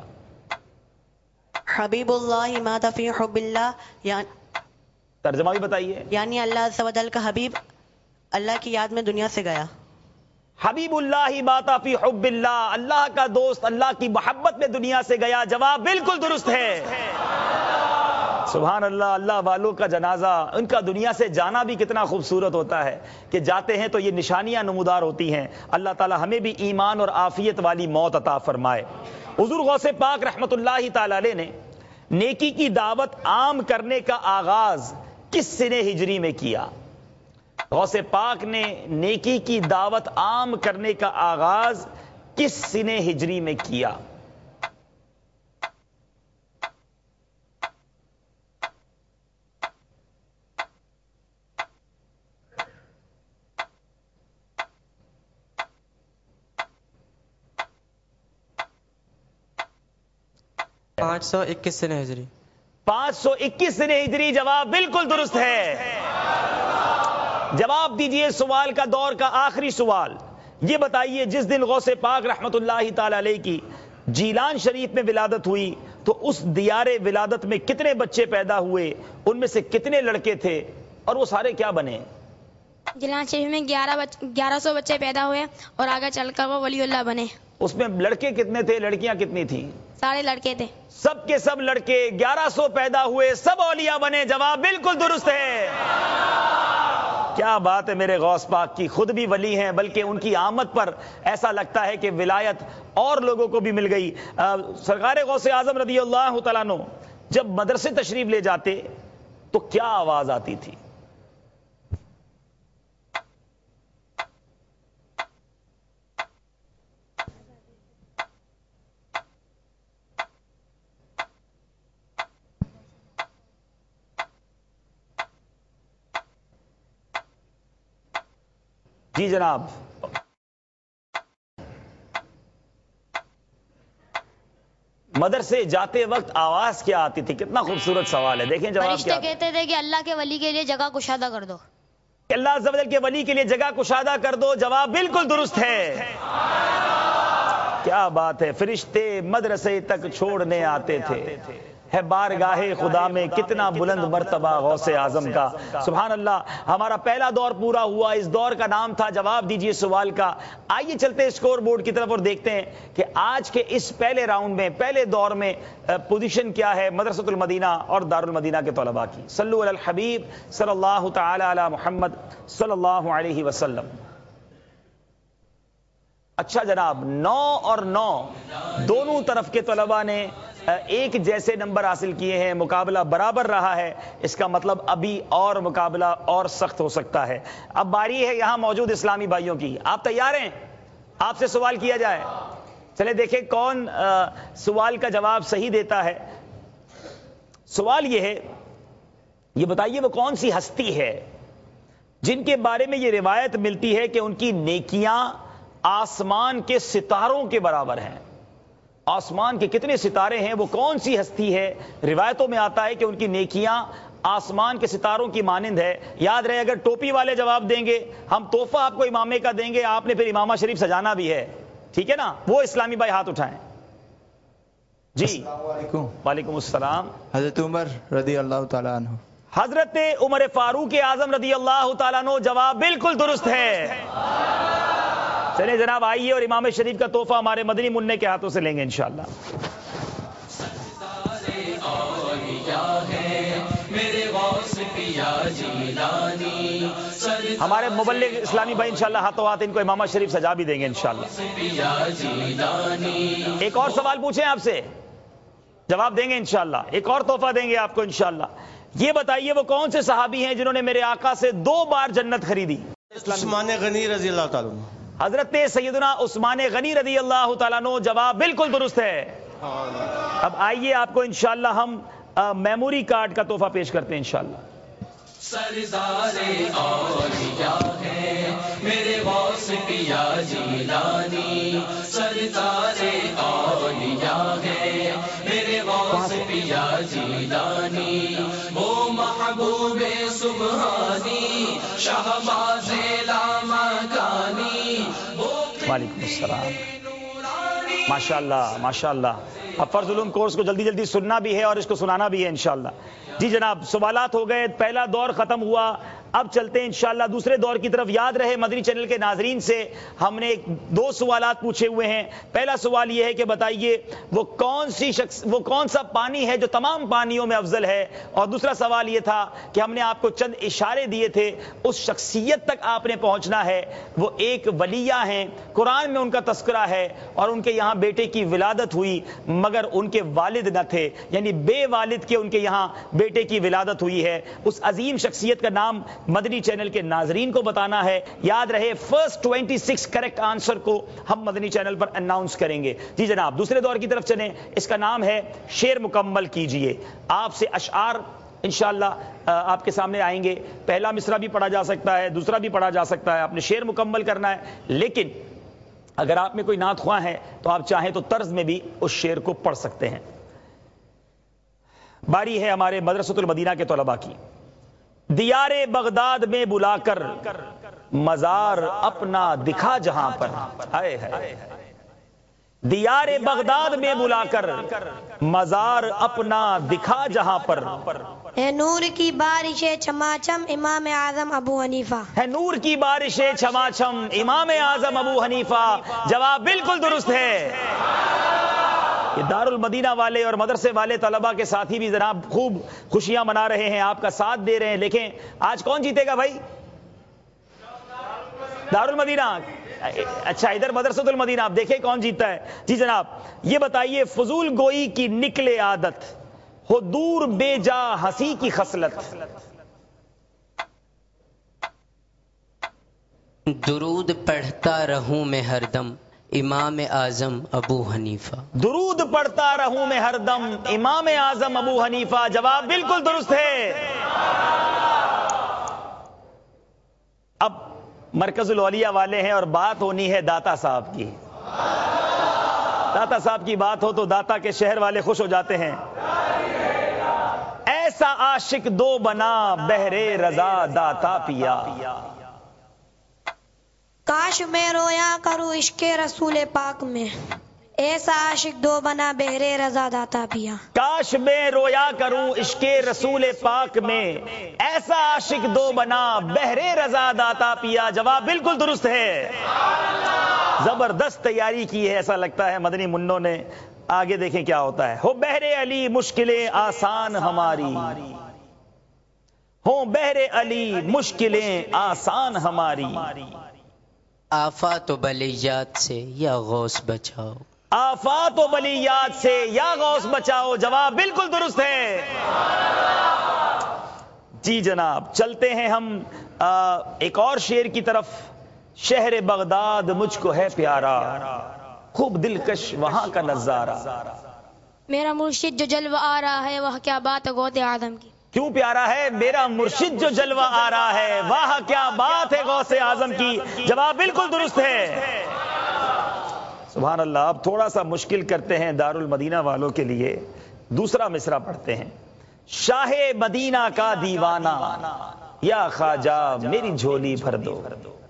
حبیب اللہ مات فی حب اللہ، ترجمہ بھی بتائیے۔ یعنی اللہ عز و جل کا حبیب اللہ کی یاد میں دنیا سے گیا۔ حبیب اللہ مات فی حب اللہ، اللہ کا دوست اللہ کی محبت میں دنیا سے گیا، جواب بالکل درست ہے۔ سبحان اللہ، اللہ والوں کا جنازہ، ان کا دنیا سے جانا بھی کتنا خوبصورت ہوتا ہے کہ جاتے ہیں تو یہ نشانیاں نمودار ہوتی ہیں۔ اللہ تعالی ہمیں بھی ایمان اور عافیت والی موت عطا فرمائے۔ حضور غوث پاک رحمت اللہ تعالی علیہ نے نیکی کی دعوت عام کرنے کا آغاز کس سنہ ہجری میں کیا؟ غوث پاک نے نیکی کی دعوت عام کرنے کا آغاز کس سنہ ہجری میں کیا؟ پانچ 521 سنہ ہجری۔ 521 سنہ ہجری، جواب بالکل درست ہے۔ جواب دیجئے سوال کا دور کا آخری سوال، یہ بتائیے جس دن غوث پاک رحمت اللہ تعالی علیہ کی جیلان شریف میں ولادت ہوئی تو اس دیار ولادت میں کتنے بچے پیدا ہوئے، ان میں سے کتنے لڑکے تھے اور وہ سارے کیا بنے؟ جیلان شریف میں 1100 بچے پیدا ہوئے اور آگے چل کر وہ ولی اللہ بنے۔ اس میں لڑکے کتنے تھے، لڑکیاں کتنی تھیں؟ سارے لڑکے تھے۔ سب کے سب لڑکے 1100 پیدا ہوئے، سب اولیاء بنے۔ جواب بالکل درست ہے۔ کیا بات ہے میرے غوث پاک کی، خود بھی ولی ہیں بلکہ ان کی آمد پر ایسا لگتا ہے کہ ولایت اور لوگوں کو بھی مل گئی۔ سرکار غوث اعظم رضی اللہ تعالیٰ عنہ جب مدرسے تشریف لے جاتے تو کیا آواز آتی تھی؟ جی جناب، مدرسے جاتے وقت آواز کیا آتی تھی؟ کتنا خوبصورت سوال ہے، دیکھیں جواب فرشتے کیا۔ کہتے تھے کہ اللہ کے ولی کے لیے جگہ کشادہ کر دو، کہ اللہ عز و جل کے ولی کے لیے جگہ کشادہ کر دو۔ جواب بالکل درست ہے۔ کیا بات ہے، فرشتے مدرسے تک چھوڑنے آتے تھے۔ ہے بارگاہ خدا میں کتنا بلند مرتبہ غوث اعظم کا، سبحان اللہ۔ ہمارا پہلا دور پورا ہوا، اس دور کا نام تھا جواب دیجئے سوال کا۔ آئیے چلتے اسکور بورڈ کی طرف اور دیکھتے ہیں کہ آج کے اس پہلے راؤنڈ میں، پہلے دور میں پوزیشن کیا ہے مدرسۃ المدینہ اور دارالمدینہ کے طلباء کی۔ صلو علی الحبیب صلی اللہ تعالی علی محمد صلی اللہ علیہ وسلم۔ اچھا جناب، 9 اور 9 دونوں طرف کے طلباء نے ایک جیسے نمبر حاصل کیے ہیں، مقابلہ برابر رہا ہے، اس کا مطلب ابھی اور مقابلہ اور سخت ہو سکتا ہے۔ اب باری ہے یہاں موجود اسلامی بھائیوں کی، آپ تیار ہیں؟ آپ سے سوال کیا جائے، چلے دیکھیں کون سوال کا جواب صحیح دیتا ہے۔ سوال یہ ہے، یہ بتائیے وہ کون سی ہستی ہے جن کے بارے میں یہ روایت ملتی ہے کہ ان کی نیکیاں آسمان کے ستاروں کے برابر ہیں؟ آسمان کے کتنے ستارے ہیں، وہ کون سی ہستی ہے؟ روایتوں میں آتا ہے کہ ان کی نیکیاں آسمان کے ستاروں کی مانند ہے۔ یاد رہے اگر ٹوپی والے جواب دیں گے ہم تحفہ آپ کو امامے کا دیں گے، آپ نے پھر امامہ شریف سجانا بھی ہے، ٹھیک ہے نا؟ وہ اسلامی بھائی ہاتھ اٹھائیں جی۔ السلام علیکم۔ وعلیکم السلام۔ حضرت عمر رضی اللہ تعالیٰ عنہ۔ حضرت عمر فاروق اعظم رضی اللہ تعالیٰ عنہ، جواب بالکل درست ہے۔ چلیں جناب آئیے اور امام شریف کا تحفہ ہمارے مدنی منع کے ہاتھوں سے لیں گے انشاءاللہ۔ ہمارے مبلغ اسلامی بھائی انشاءاللہ ہاتھوں ہاتھ ان کو امامہ شریف سجا بھی دیں گے انشاءاللہ۔ ایک اور سوال پوچھیں آپ سے، جواب دیں گے انشاءاللہ، ایک اور تحفہ دیں گے آپ کو انشاءاللہ۔ یہ بتائیے وہ کون سے صحابی ہیں جنہوں نے میرے آقا سے 2 بار جنت خریدی؟ عثمان غنی رضی اللہ تعالیٰ عنہ۔ حضرت سیدنا عثمان غنی رضی اللہ تعالیٰ عنہ، جواب بالکل درست ہے۔ اب آئیے آپ کو انشاءاللہ ہم میموری کارڈ کا تحفہ پیش کرتے ہیں انشاءاللہ۔ سردار اولیاء ہے میرے غوث پیا جیلانی، سردار اولیاء ہے میرے غوث پیا جیلانی، وہ محبوب سبحانی شہباز لامکانی۔ وعلیکم السلام۔ ماشاءاللہ ماشاءاللہ۔ اب فرض علوم کورس کو جلدی جلدی سننا بھی ہے اور اس کو سنانا بھی ہے انشاءاللہ۔ جی جناب، سوالات ہو گئے، پہلا دور ختم ہوا، اب چلتے ہیں انشاءاللہ دوسرے دور کی طرف۔ یاد رہے مدنی چینل کے ناظرین سے ہم نے 2 سوالات پوچھے ہوئے ہیں۔ پہلا سوال یہ ہے کہ بتائیے وہ کون سا پانی ہے جو تمام پانیوں میں افضل ہے، اور دوسرا سوال یہ تھا کہ ہم نے آپ کو چند اشارے دیے تھے، اس شخصیت تک آپ نے پہنچنا ہے، وہ ایک ولیہ ہیں، قرآن میں ان کا تذکرہ ہے اور ان کے یہاں بیٹے کی ولادت ہوئی مگر ان کے والد نہ تھے، یعنی بے والد کے ان کے یہاں بیٹے کی ولادت ہوئی ہے۔ اس عظیم شخصیت کا نام مدنی چینل کے ناظرین کو بتانا ہے۔ یاد رہے فرسٹ 26 کریکٹ آنسر کو ہم مدنی چینل پر اناؤنس کریں گے۔ جی جناب دوسرے دور کی طرف چلیں، اس کا نام ہے شعر مکمل کیجئے۔ آپ سے اشعار انشاءاللہ آپ کے سامنے آئیں گے، پہلا مصرع بھی پڑھا جا سکتا ہے، دوسرا بھی پڑھا جا سکتا ہے، آپ نے شعر مکمل کرنا ہے، لیکن اگر آپ میں کوئی نعت خواں ہے تو آپ چاہیں تو طرز میں بھی اس شعر کو پڑھ سکتے ہیں۔ باری ہے ہمارے مدرسۃ المدینہ کے طلباء کی۔ دیار بغداد میں بلا کر مزار اپنا دکھا جہاں پر، ہائے ہائے، دیار بغداد میں بلا کر مزار اپنا دکھا جہاں پر، ہے نور کی بارشیں چماچم امام اعظم ابو حنیفہ، ہے نور کی بارشیں چھماچھم امام اعظم ابو حنیفہ۔ جواب بالکل درست ہے۔ یہ دارالمدینہ والے اور مدرسے والے طلبہ کے ساتھی بھی جناب خوب خوشیاں منا رہے ہیں، آپ کا ساتھ دے رہے ہیں، لیکن آج کون جیتے گا بھائی؟ دارالمدینہ۔ اچھا ادھر مدرسۃ المدینہ، آپ دیکھیں کون جیتا ہے۔ جی جناب یہ بتائیے، فضول گوئی کی نکلے عادت، ہو دور بے جا ہنسی کی خصلت، درود پڑھتا رہوں میں ہر دم امام اعظم ابو حنیفہ، درود پڑھتا رہوں میں ہر دم امام اعظم ابو حنیفہ۔ جواب بالکل درست ہے۔ اب مرکز الاولیاء والے ہیں اور بات ہونی ہے داتا صاحب کی۔ داتا صاحب کی بات ہو تو داتا کے شہر والے خوش ہو جاتے ہیں۔ ایسا عاشق دو بنا بہرے رضا داتا پیا، کاش میں رویا کروں عشق رسول پاک میں، ایسا عاشق دو بنا بہرے رضا داتا پیا، کاش میں رویا کروں عشق رسول پاک میں، ایسا عاشق دو بنا بہرے رضا داتا پیا۔ جواب بالکل درست ہے۔ زبردست تیاری کی ہے، ایسا لگتا ہے مدنی منوں نے۔ آگے دیکھیں کیا ہوتا ہے۔ ہو بہرے علی مشکلیں آسان ہماری، ہو بہرے علی مشکلیں آسان ہماری، آفات و بلیات سے یا غوث بچاؤ، آفات و بلیات سے یا غوث بچاؤ۔ جواب بالکل درست ہے۔ جی جناب چلتے ہیں ہم ایک اور شعر کی طرف۔ شہر بغداد مجھ کو ہے پیارا، خوب دلکش وہاں کا نظارہ، میرا مرشد جو جلوہ آ رہا ہے وہ کیا بات ہے غوث اعظم کی، کیوں پیارا ہے میرا مرشد جو جلوہ آ رہا ہے، واہ کیا بات ہے غوث اعظم کی۔ جواب بالکل درست ہے۔ سبحان اللہ۔ اب تھوڑا سا مشکل کرتے ہیں دارالمدینہ والوں کے لیے، دوسرا مصرع پڑھتے ہیں۔ شاہ مدینہ کا دیوانہ یا خواجہ میری جھولی بھر دو،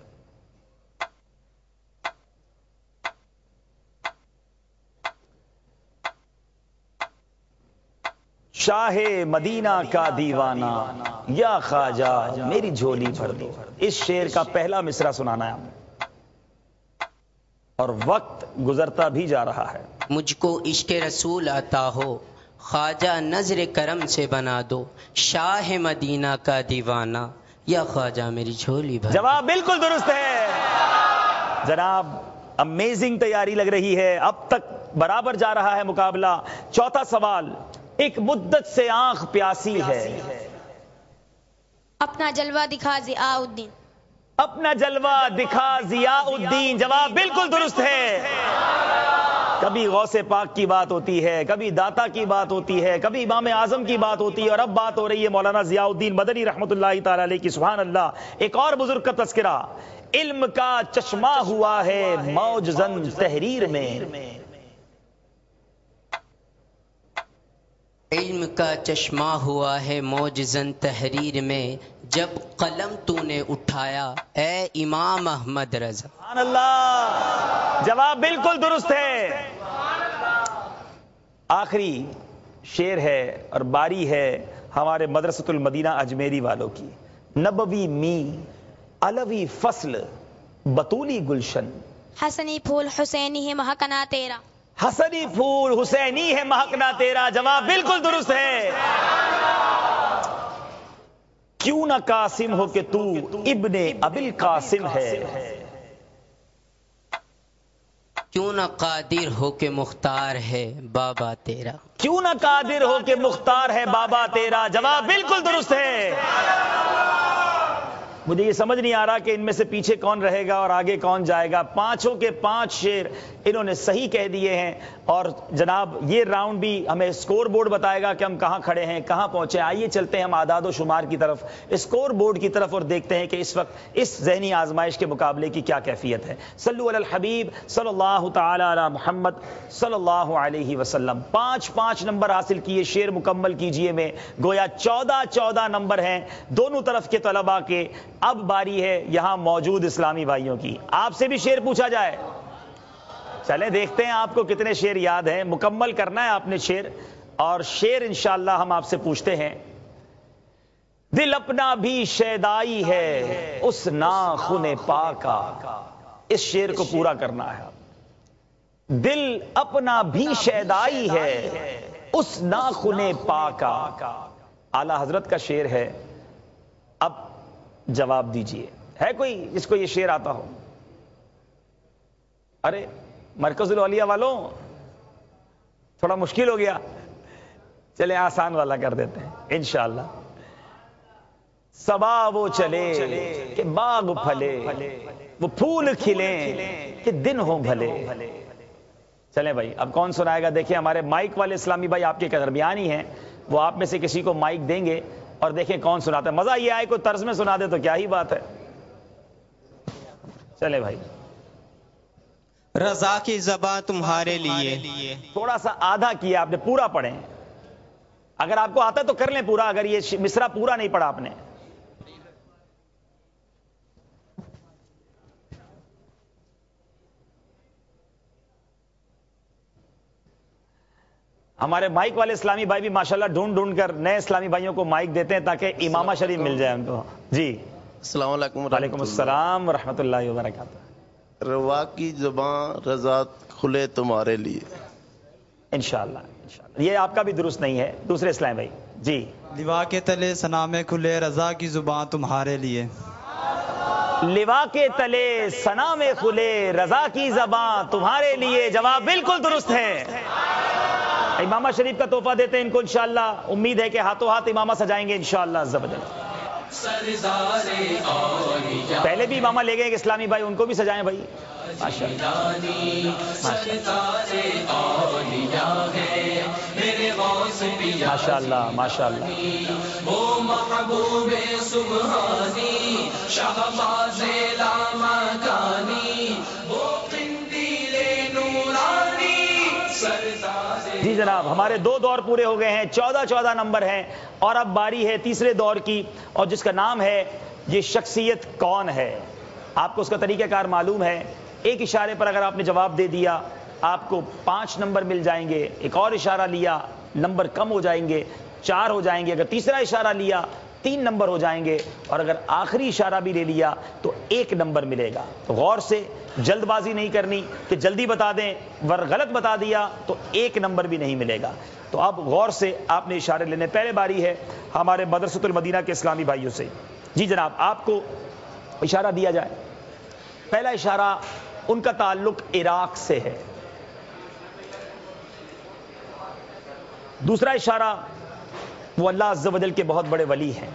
شاہ مدینہ کا دیوانہ یا خواجہ میری جھولی بھر دو۔ اس شعر کا پہلا مصرع سنانا ہے ہمیں، اور وقت گزرتا بھی جا رہا ہے۔ مجھ کو عشق رسول عطا ہو، خواجہ نظر کرم سے بنا دو، شاہ مدینہ کا دیوانہ یا خواجہ میری جھولی بھر۔ جواب بالکل درست ہے۔ جناب امیزنگ تیاری لگ رہی ہے، اب تک برابر جا رہا ہے مقابلہ۔ چوتھا سوال۔ ایک مدت سے آنکھ پیاسی ہے، اپنا جلوہ دکھا ضیاء الدین، اپنا جلوہ دکھا ضیاء الدین۔ جواب بالکل درست ہے۔ کبھی غوث پاک کی بات ہوتی ہے، کبھی داتا کی بات ہوتی ہے، کبھی امام اعظم کی بات ہوتی ہے، اور اب بات ہو رہی ہے مولانا ضیاء الدین مدنی رحمۃ اللہ تعالی علیہ کی۔ سبحان اللہ۔ ایک اور بزرگ کا تذکرہ۔ علم کا چشمہ ہوا ہے موج زن تحریر میں، علم کا چشمہ ہوا ہے موج زن تحریر میں، جب قلم تو نے اٹھایا اے امام احمد رضا۔ سبحان اللہ۔ جواب بالکل درست ہے۔ آخری شعر ہے اور باری ہے ہمارے مدرسۃ المدینہ اجمیری والوں کی۔ نبوی می علوی فصل بطولی گلشن، حسنی پھول حسینی ہے مہکنا تیرا، حسنی پھول حسینی ہے مہکنا تیرا۔ جواب بالکل درست ہے۔ کیوں نہ قاسم ہو کہ تو ابن ابل قاسم ہے، کیوں نہ قادر ہو کہ مختار ہے بابا تیرا، کیوں نہ قادر ہو کہ مختار ہے بابا تیرا۔ جواب بالکل درست ہے۔ مجھے یہ سمجھ نہیں آ رہا کہ ان میں سے پیچھے کون رہے گا اور آگے کون جائے گا۔ پانچوں کے پانچ شعر انہوں نے صحیح کہہ دیے ہیں، اور جناب یہ راؤنڈ بھی ہمیں سکور بورڈ بتائے گا کہ ہم کہاں کھڑے ہیں، کہاں پہنچے۔ آئیے چلتے ہیں ہم اعداد و شمار کی طرف، سکور بورڈ کی طرف، اور دیکھتے ہیں کہ اس وقت اس ذہنی آزمائش کے مقابلے کی کیا کیفیت ہے۔ صلو علی الحبیب صلی اللہ تعالی علی محمد صلی اللہ علیہ وسلم۔ 5 نمبر حاصل کیے، شعر مکمل کیجئے میں، گویا 14 نمبر ہیں دونوں طرف کے طلباء کے۔ اب باری ہے یہاں موجود اسلامی بھائیوں کی. آپ سے بھی شعر پوچھا جائے. چلیں دیکھتے ہیں آپ کو کتنے شعر یاد ہیں. مکمل کرنا ہے آپ نے شعر, اور شعر انشاءاللہ ہم آپ سے پوچھتے ہیں. دل اپنا بھی شیدائی ہے اس ناخن پا کا. اس شعر کو پورا کرنا ہے. دل اپنا بھی شیدائی ہے اس ناخن پا کا. اعلی حضرت کا شعر ہے. اب جواب دیجئے. ہے کوئی جس کو یہ شعر آتا ہو؟ ارے مرکز الاولیاء والوں تھوڑا مشکل ہو گیا, چلے آسان والا کر دیتے ہیں انشاءاللہ. صبا وہ چلے کہ باغ پھلے, وہ پھول کھلیں کہ دن ہو بھلے. چلیں بھائی اب کون سنائے گا؟ دیکھیں ہمارے مائک والے اسلامی بھائی آپ کے درمیان ہی ہیں, وہ آپ میں سے کسی کو مائک دیں گے اور دیکھیں کون سناتا ہے. مزہ یہ آئے کوئی طرز میں سنا دے تو کیا ہی بات ہے. چلیں بھائی. رضا کی زباں تمہارے لیے. تھوڑا سا آدھا کیا آپ نے, پورا پڑھیں. اگر آپ کو آتا ہے تو کر لیں پورا, اگر یہ مصرع پورا نہیں پڑھا آپ نے. ہمارے مائک والے اسلامی بھائی بھی ماشاءاللہ ڈھونڈ ڈھونڈ کر نئے اسلامی بھائیوں کو مائک دیتے ہیں تاکہ امامہ شریف مل جائے ان کو. جی السلام علیکم. وعلیکم السلام ورحمۃ اللہ وبرکاتہ. روا کی زبان رضا کھلے تمہارے لیے. انشاءاللہ یہ آپ کا بھی درست نہیں ہے. دوسرے اسلام بھائی. جی لوا کے تلے ثنا میں کھلے رضا کی زبان تمہارے لیے. لوا کے تلے ثنا میں کھلے رضا کی زبان تمہارے لیے. جواب بالکل درست ہے. امامہ شریف کا تحفہ دیتے ہیں ان کو انشاءاللہ. امید ہے کہ ہاتھوں ہاتھ امامہ سجائیں گے انشاءاللہ عز و جل. پہلے بھی امامہ لے گئے کہ اسلامی بھائی ان کو بھی سجائیں بھائی. ماشاءاللہ ماشاءاللہ. وہ محبوب سبحانی شہباز لامکانی وہ قندیل نورانی. جی جناب ہمارے 2 دور پورے ہو گئے ہیں, 14 نمبر ہیں, اور اب باری ہے تیسرے دور کی, اور جس کا نام ہے یہ شخصیت کون ہے. آپ کو اس کا طریقہ کار معلوم ہے. ایک اشارے پر اگر آپ نے جواب دے دیا آپ کو 5 نمبر مل جائیں گے. ایک اور اشارہ لیا نمبر کم ہو جائیں گے, 4 ہو جائیں گے. اگر تیسرا اشارہ لیا 3 نمبر ہو جائیں گے, اور اگر آخری اشارہ بھی لے لیا تو 1 نمبر ملے گا. تو غور سے, جلد بازی نہیں کرنی کہ جلدی بتا دیں, ور غلط بتا دیا تو 1 نمبر بھی نہیں ملے گا. تو اب غور سے آپ نے اشارے لینے. پہلے باری ہے ہمارے مدرسۃ المدینہ کے اسلامی بھائیوں سے. جی جناب آپ کو اشارہ دیا جائے. پہلا اشارہ ان کا تعلق عراق سے ہے. دوسرا اشارہ وہ اللہ عز و جل کے بہت بڑے ولی ہیں.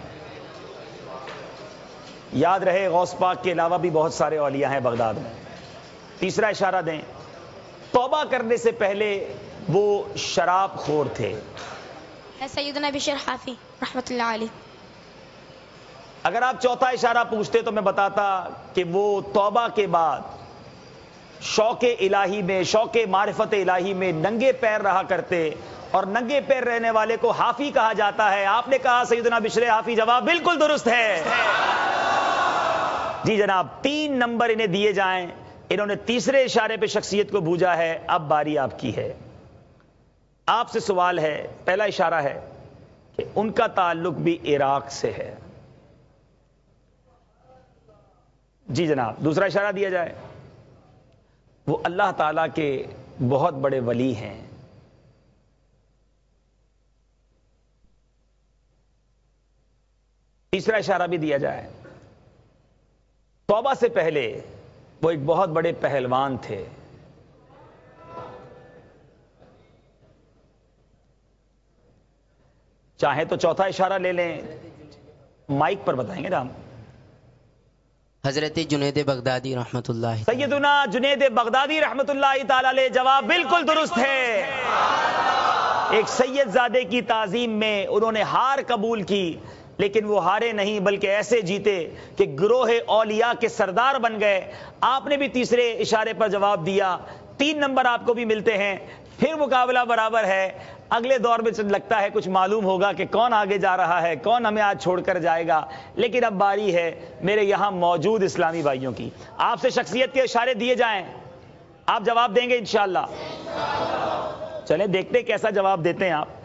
یاد رہے غوث پاک کے علاوہ بھی بہت سارے اولیاء ہیں بغداد میں. تیسرا اشارہ دیں, توبہ کرنے سے پہلے وہ شراب خور تھے. سیدنا بشیر حافی رحمۃ اللہ علیہ. اگر آپ چوتھا اشارہ پوچھتے تو میں بتاتا کہ وہ توبہ کے بعد شوق الہی میں, شوق معرفت الہی میں ننگے پیر رہا کرتے, اور ننگے پیر رہنے والے کو حافی کہا جاتا ہے. آپ نے کہا سیدنا بشیر حافی, جواب بالکل درست ہے. جی جناب 3 نمبر انہیں دیے جائیں. انہوں نے تیسرے اشارے پہ شخصیت کو بھوجا ہے. اب باری آپ کی ہے. آپ سے سوال ہے, پہلا اشارہ ہے کہ ان کا تعلق بھی عراق سے ہے. جی جناب دوسرا اشارہ دیا جائے. وہ اللہ تعالی کے بہت بڑے ولی ہیں. تیسرا اشارہ بھی دیا جائے. توبہ سے پہلے وہ ایک بہت بڑے پہلوان تھے. چاہے تو چوتھا اشارہ لے لیں, مائک پر بتائیں گے نا ہم. حضرت جنید بغدادی رحمت اللہ. سیدنا جنید بغدادی رحمت اللہ تعالی علیہ. جواب بالکل درست ہے. ایک سید زادے کی تعظیم میں انہوں نے ہار قبول کی, لیکن وہ ہارے نہیں بلکہ ایسے جیتے کہ گروہ اولیاء کے سردار بن گئے. آپ نے بھی تیسرے اشارے پر جواب دیا, 3 نمبر آپ کو بھی ملتے ہیں. پھر مقابلہ برابر ہے. اگلے دور میں لگتا ہے کچھ معلوم ہوگا کہ کون آگے جا رہا ہے، کون ہمیں آج چھوڑ کر جائے گا، لیکن اب باری ہے میرے یہاں موجود اسلامی بھائیوں کی۔ آپ سے شخصیت کے اشارے دیے جائیں، آپ جواب دیں گے انشاءاللہ؟ چلیں دیکھتے کیسا جواب دیتے ہیں آپ۔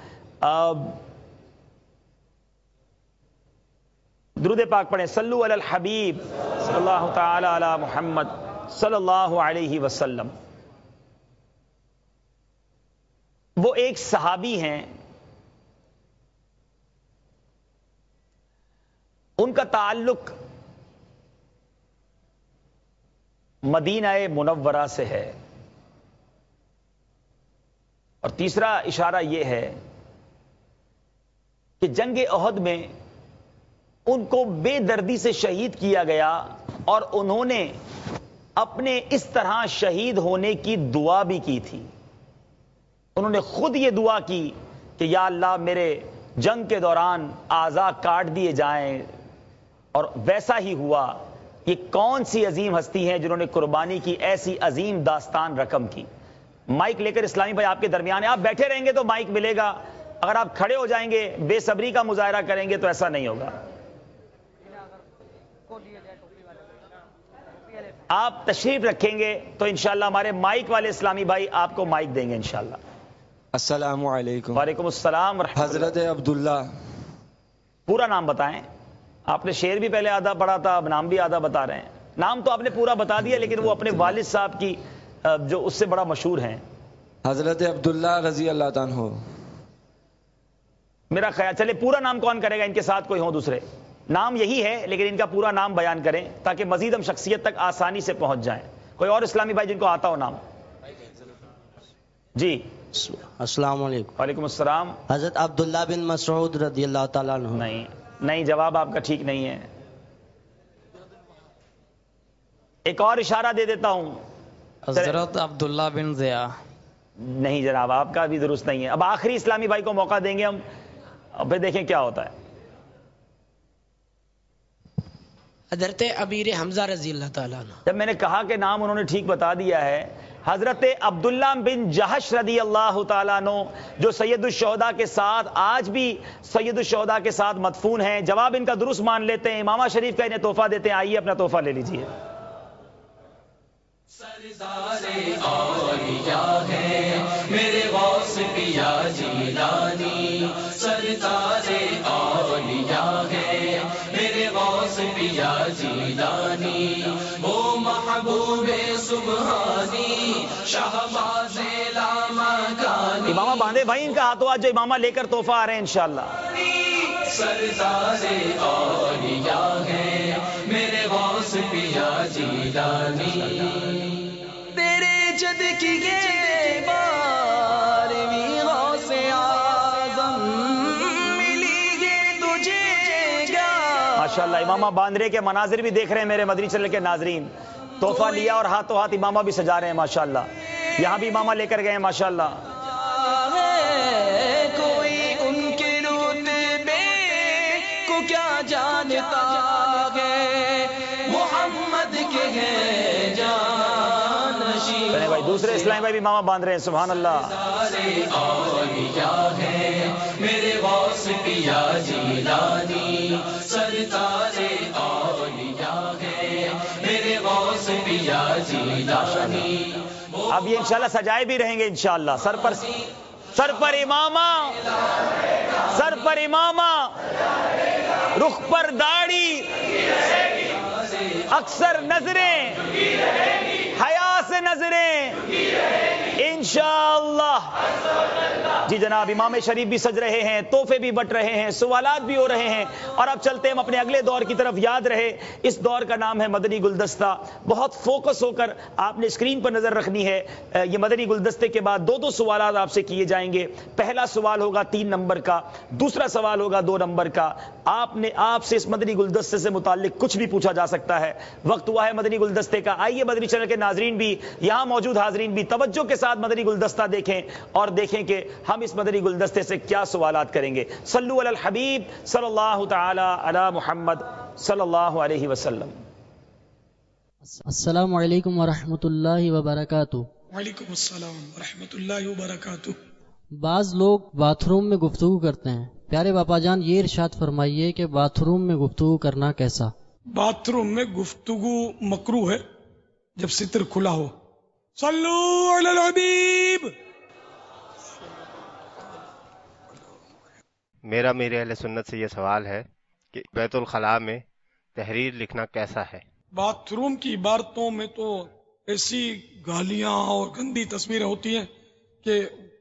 درود پاک پڑھیں، صلو علی الحبیب صلی اللہ تعالی علی محمد صلی اللہ علیہ وسلم۔ وہ ایک صحابی ہیں، ان کا تعلق مدینہ منورہ سے ہے، اور تیسرا اشارہ یہ ہے کہ جنگ احد میں ان کو بے دردی سے شہید کیا گیا، اور انہوں نے اپنے اس طرح شہید ہونے کی دعا بھی کی تھی۔ انہوں نے خود یہ دعا کی کہ یا اللہ میرے جنگ کے دوران اعضاء کاٹ دیے جائیں، اور ویسا ہی ہوا۔ یہ کون سی عظیم ہستی ہیں جنہوں نے قربانی کی ایسی عظیم داستان رقم کی۔ مائک لے کر اسلامی بھائی آپ کے درمیان ہے، آپ بیٹھے رہیں گے تو مائک ملے گا، اگر آپ کھڑے ہو جائیں گے بے صبری کا مظاہرہ کریں گے تو ایسا نہیں ہوگا۔ آپ تشریف رکھیں گے تو انشاءاللہ ہمارے مائک والے اسلامی بھائی آپ کو مائک دیں گے انشاءاللہ۔ السلام علیکم۔ وعلیکم السلام ورحمۃ اللہ۔ حضرت عبداللہ۔ پورا نام بتائیں، آپ نے شعر بھی پہلے آدھا پڑھا تھا، اب نام بھی آدھا بتا رہے ہیں۔ نام تو آپ نے پورا بتا دیا، لیکن وہ اپنے والد صاحب کی جو اس سے بڑا مشہور ہیں۔ حضرت عبداللہ رضی اللہ تعالیٰ عنہ۔ میرا خیال چلے پورا نام کون کرے گا، ان کے ساتھ کوئی ہوں دوسرے؟ نام یہی ہے لیکن ان کا پورا نام بیان کریں تاکہ مزید ہم شخصیت تک آسانی سے پہنچ جائیں۔ کوئی اور اسلامی بھائی جن کو آتا ہو نام؟ جی السلام علیکم۔ وعلیکم السلام۔ حضرت عبداللہ بن مسعود رضی اللہ تعالیٰ عنہ۔ نہیں، جواب آپ کا ٹھیک نہیں ہے۔ ایک اور اشارہ دے دیتا ہوں، حضرت عبداللہ بن ضیاء۔ نہیں جناب، آپ کا بھی درست نہیں ہے۔ اب آخری اسلامی بھائی کو موقع دیں گے ہم، اب پھر دیکھیں کیا ہوتا ہے۔ حضرت امیر حمزہ رضی اللہ تعالیٰ عنہ۔ جب میں نے کہا کہ نام انہوں نے ٹھیک بتا دیا ہے، حضرت عبداللہ بن جہش رضی اللہ تعالیٰ عنہ جو سید الشہداء کے ساتھ آج بھی سید الشہداء کے ساتھ مدفون ہیں۔ جواب ان کا درست مان لیتے ہیں، امامہ شریف کا انہیں تحفہ دیتے ہیں۔ آئیے اپنا تحفہ لے لیجئے۔ سردار اولیاء ہے میرے غوث پیا جیلانی، سردار اولیاء ہے میرے غوث پیا جیلانی، وہ محبوب سبحانی شہباز لامکانی۔ امامہ باندھے بھائی ان کا ہاتھوں ہاتھ جو امامہ لے کر تحفہ آ رہے ہیں انشاءاللہ۔ سردار اولیاء ہے میرے غوث پیا جیلانی، تیرے جد کی یہ بارہویں غوث اعظم ملی ہے تجھے گا۔ ماشاءاللہ امامہ باندرے کے مناظر بھی دیکھ رہے ہیں میرے مدنی چینل کے ناظرین۔ تحفہ لیا اور ہاتھوں ہاتھ امامہ بھی سجا رہے ہیں ماشاءاللہ۔ یہاں بھی امامہ لے کر گئے ہیں ماشاءاللہ۔ کوئی ان کے رتبے کو کیا جانتا ہے، محمد کے ہے جانشین۔ بھائی دوسرے اسلامی بھائی بھی امامہ باندھ رہے ہیں، سبحان اللہ۔ اولیاء ہے میرے غوث پیا جیلانی، سردار اولیاء ہے میرے غوث پیا جیلانی۔ اب یہ انشاءاللہ سجائے بھی رہیں گے انشاءاللہ۔ سر پر امامہ، سر پر امامہ، رخ پر داڑھی، اکثر نظریں حیا سے نظریں انشاءاللہ۔ جی جناب، امام شریف بھی سج رہے ہیں، تحفے بھی بٹ رہے ہیں، سوالات بھی ہو رہے ہیں، اور اب چلتے ہیں ہم اپنے اگلے دور کی طرف۔ یاد رہے اس دور کا نام ہے مدنی گلدستہ۔ بہت فوکس ہو کر آپ نے اسکرین پر نظر رکھنی ہے۔ یہ مدنی گلدستے کے بعد دو سوالات آپ سے کیے جائیں گے۔ پہلا سوال ہوگا 3 نمبر کا، دوسرا سوال ہوگا 2 نمبر کا۔ آپ سے اس مدنی گلدستے سے متعلق کچھ بھی پوچھا جا سکتا ہے۔ وقت ہوا ہے مدنی گلدستے کا۔ آئیے مدنی چینل کے ناظرین بھی، یہاں موجود حاضرین بھی توجہ کے ساتھ مدنی گلدستہ دیکھیں اور دیکھیں کہ ہم اس مدنی گلدستے سے کیا سوالات کریں گے۔ صلو علی الحبیب صلی اللہ تعالی علی محمد صلی اللہ علیہ وسلم۔ السلام علیکم ورحمۃ اللہ وبرکاتہ۔ وعلیکم السلام ورحمۃ اللہ وبرکاتہ۔ بعض لوگ باتھ روم میں گفتگو کرتے ہیں، پیارے باپا جان یہ ارشاد فرمائیے کہ باتھ روم میں گفتگو کرنا کیسا؟ باتھ روم میں گفتگو مکروہ ہے جب ستر کھلا ہو. صلو علی الحبیب. میرا میرے اہل سنت سے یہ سوال ہے کہ بیت الخلاء میں تحریر لکھنا کیسا ہے؟ باتھ روم کی عبارتوں میں تو ایسی گالیاں اور گندی تصویریں ہوتی ہیں کہ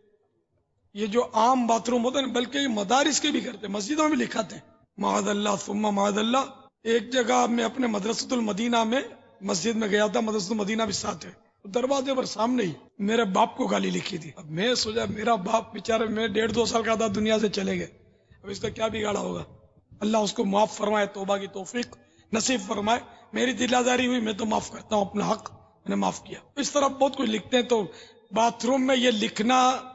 یہ جو عام باتھ روم ہوتے ہیں بلکہ یہ مدارس کے بھی کرتے ہیں، مسجدوں میں بھی لکھاتے ہیں معاذ اللہ ثم معاذ اللہ. ایک جگہ میں اپنے مدرسۃ المدینہ میں مسجد میں گیا تھا، مدرسۃ المدینہ بھی ساتھ ہے، دروازے پر سامنے ہی میرے باپ کو گالی لکھی تھی. اب میں سوچا میرا باپ بیچارے میں 1.5-2 سال کا تھا، دنیا سے چلے گئے، اب اس کا کیا بگاڑا ہوگا. اللہ اس کو معاف فرمائے، توبہ کی توفیق نصیب فرمائے. میری دل آزاری ہوئی، میں تو معاف کرتا ہوں، اپنا حق میں نے معاف کیا. اس طرح بہت کچھ لکھتے ہیں. تو باتھ روم میں یہ لکھنا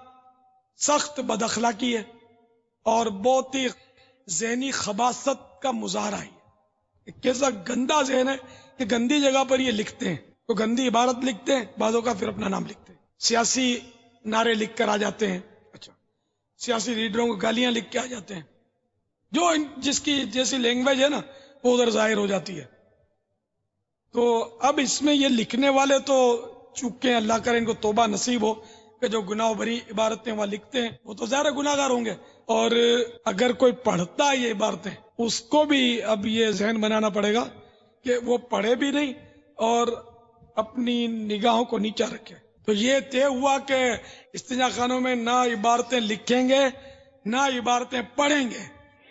سخت بد اخلاقی ہے اور بہت ہی ذہنی خباثت کا مظاہرہ ہے. کیسا گندا ذہن ہے کہ گندی جگہ پر یہ لکھتے ہیں، تو گندی عبارت لکھتے ہیں، بعضوں کا پھر اپنا نام لکھتے ہیں، سیاسی نعرے لکھ کر آ جاتے ہیں. اچھا، سیاسی لیڈروں کو گالیاں لکھ کے آ جاتے ہیں، جو جس کی جیسی لینگویج ہے نا وہ ادھر ظاہر ہو جاتی ہے. تو اب اس میں یہ لکھنے والے تو چوکے ہیں، اللہ کرے ان کو توبہ نصیب ہو کہ جو گناہ بھری عبارتیں وہاں لکھتے ہیں وہ تو ظاہر گناہ گار ہوں گے. اور اگر کوئی پڑھتا ہے یہ عبارتیں اس کو بھی اب یہ ذہن بنانا پڑے گا کہ وہ پڑھے بھی نہیں اور اپنی نگاہوں کو نیچا رکھے. تو یہ طے ہوا کہ استنجا خانوں میں نہ عبارتیں لکھیں گے نہ عبارتیں پڑھیں گے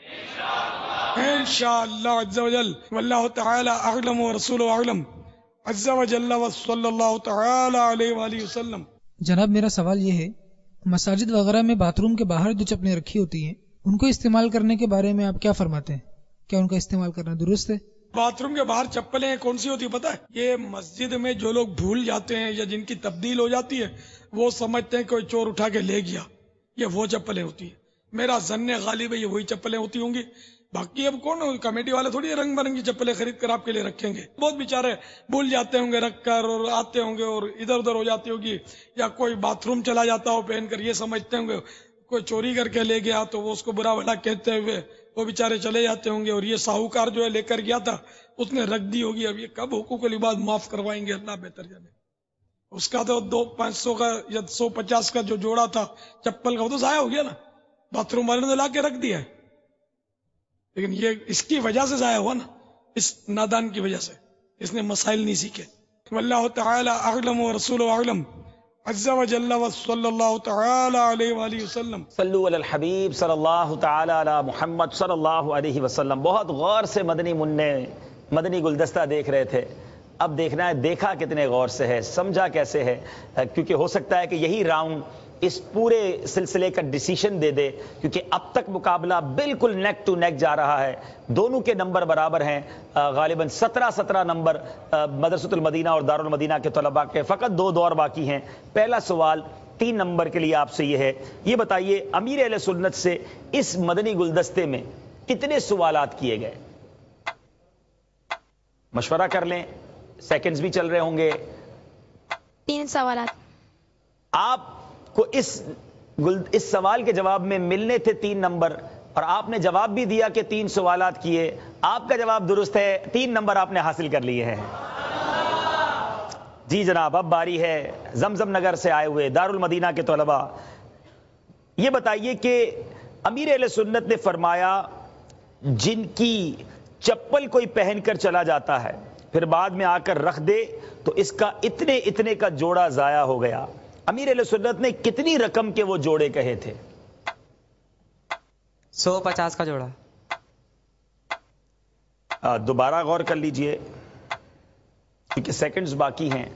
انشاءاللہ عز و جل. واللہ تعالی اعلم ورسول اعلم عز و جل وصلی اللہ تعالی علیہ وآلہ وسلم. جناب میرا سوال یہ ہے، مساجد وغیرہ میں باتھ روم کے باہر جو چپلیں رکھی ہوتی ہیں ان کو استعمال کرنے کے بارے میں آپ کیا فرماتے ہیں؟ کیا ان کا استعمال کرنا درست ہے؟ باتھ روم کے باہر چپلیں کون سی ہوتی پتہ ہے؟ یہ مسجد میں جو لوگ بھول جاتے ہیں یا جن کی تبدیل ہو جاتی ہے وہ سمجھتے ہیں کوئی چور اٹھا کے لے گیا، یہ وہ چپلیں ہوتی ہیں. میرا ظن غالب ہے یہ وہی چپلیں ہوتی ہوں گی. باقی اب کون کمیٹی والے تھوڑی رنگ برنگی چپلیں خرید کر آپ کے لیے رکھیں گے. بہت بیچارے بھول جاتے ہوں گے رکھ کر اور آتے ہوں گے اور ادھر ادھر ہو جاتی ہوگی، یا کوئی باتھ روم چلا جاتا ہو پہن کر، یہ سمجھتے ہوں گے کوئی چوری کر کے لے گیا تو وہ اس کو برا بھلا کہتے ہوئے وہ بیچارے چلے جاتے ہوں گے. اور یہ ساہوکار جو ہے لے کر گیا تھا اس نے رکھ دی ہوگی. اب یہ کب حقوق العباد معاف کروائیں گے اللہ بہتر جانے. اس کا تو 500 کا یا 150 کا جو جوڑا تھا چپل کا وہ تو ضائع ہو گیا نا، باتھ روم والے نے لا کے رکھ دیا ہے. لیکن یہ اس کی وجہ سے ضائع ہوا نا، اس نادان کی وجہ سے، اس نے مسائل نہیں سیکھے. واللہ تعالی اعلم ورسول اعلم عز و جل وصلی اللہ تعالی علیہ وآلہ وسلم. صلو علی الحبیب صلی اللہ تعالی علی محمد صلی اللہ علیہ وسلم. بہت غور سے مدنی منع مدنی گلدستہ دیکھ رہے تھے، اب دیکھنا ہے دیکھا کتنے غور سے ہے، سمجھا کیسے ہے، کیونکہ ہو سکتا ہے کہ یہی راؤنڈ اس پورے سلسلے کا ڈیسیشن دے دے، کیونکہ اب تک مقابلہ بالکل نیک ٹو نیک جا رہا ہے. دونوں کے نمبر برابر ہیں، غالباً 17 نمبر مدرسۃ المدینہ اور دارالمدینہ کے طلباء کے. فقط 2 دور باقی ہیں. پہلا سوال 3 نمبر کے لیے آپ سے یہ ہے، یہ بتائیے امیر اہل سنت سے اس مدنی گلدستے میں کتنے سوالات کیے گئے؟ مشورہ کر لیں، سیکنڈز بھی چل رہے ہوں گے. 3 سوالات. آپ کو اس سوال کے جواب میں ملنے تھے 3 نمبر اور آپ نے جواب بھی دیا کہ 3 سوالات کیے. آپ کا جواب درست ہے، 3 نمبر آپ نے حاصل کر لیے ہیں. جی جناب، اب باری ہے زمزم نگر سے آئے ہوئے دارالمدینہ کے طلباء. یہ بتائیے کہ امیر اہل سنت نے فرمایا جن کی چپل کوئی پہن کر چلا جاتا ہے پھر بعد میں آ کر رکھ دے تو اس کا اتنے کا جوڑا ضائع ہو گیا. امیر اہل سنت نے کتنی رقم کے وہ جوڑے کہے تھے؟ 150 کا جوڑا. دوبارہ غور کر لیجئے کیونکہ سیکنڈز باقی ہیں.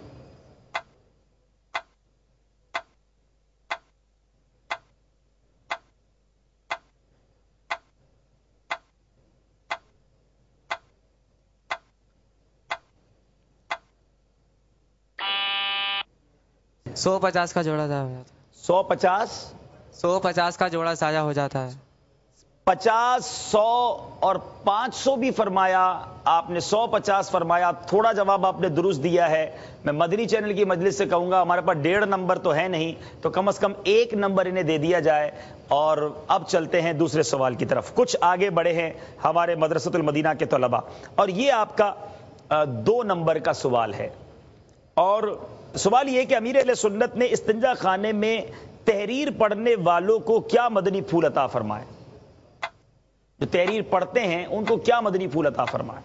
سو 150 کا جوڑا ضائع ہو جاتا ہے. 150 کا جوڑا ضائع ہو جاتا ہے. 50, 100 اور 500 بھی فرمایا آپ نے, 150 فرمایا. تھوڑا جواب آپ نے درست دیا ہے. میں مدنی چینل کی مجلس سے کہوں گا ہمارے پاس 1.5 نمبر تو ہے نہیں, تو کم از کم 1 نمبر انہیں دے دیا جائے. اور اب چلتے ہیں دوسرے سوال کی طرف. کچھ آگے بڑھے ہیں ہمارے مدرسۃ المدینہ کے طلباء, اور یہ آپ کا 2 نمبر کا سوال ہے. اور سوال یہ کہ امیر اہل سنت نے استنجا خانے میں تحریر پڑھنے والوں کو کیا مدنی پھول عطا فرمائے؟ جو تحریر پڑھتے ہیں ان کو کیا مدنی پھول عطا فرمائے؟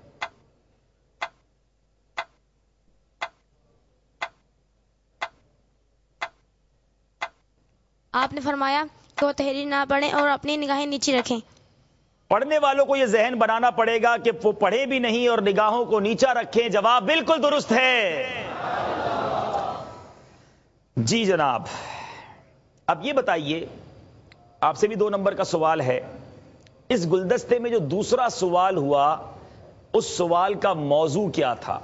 آپ نے فرمایا کہ وہ تحریر نہ پڑھیں اور اپنی نگاہیں نیچے رکھیں. پڑھنے والوں کو یہ ذہن بنانا پڑے گا کہ وہ پڑھے بھی نہیں اور نگاہوں کو نیچا رکھیں. جواب بالکل درست ہے. جی جناب, اب یہ بتائیے, آپ سے بھی 2 نمبر کا سوال ہے. اس گلدستے میں جو دوسرا سوال ہوا اس سوال کا موضوع کیا تھا؟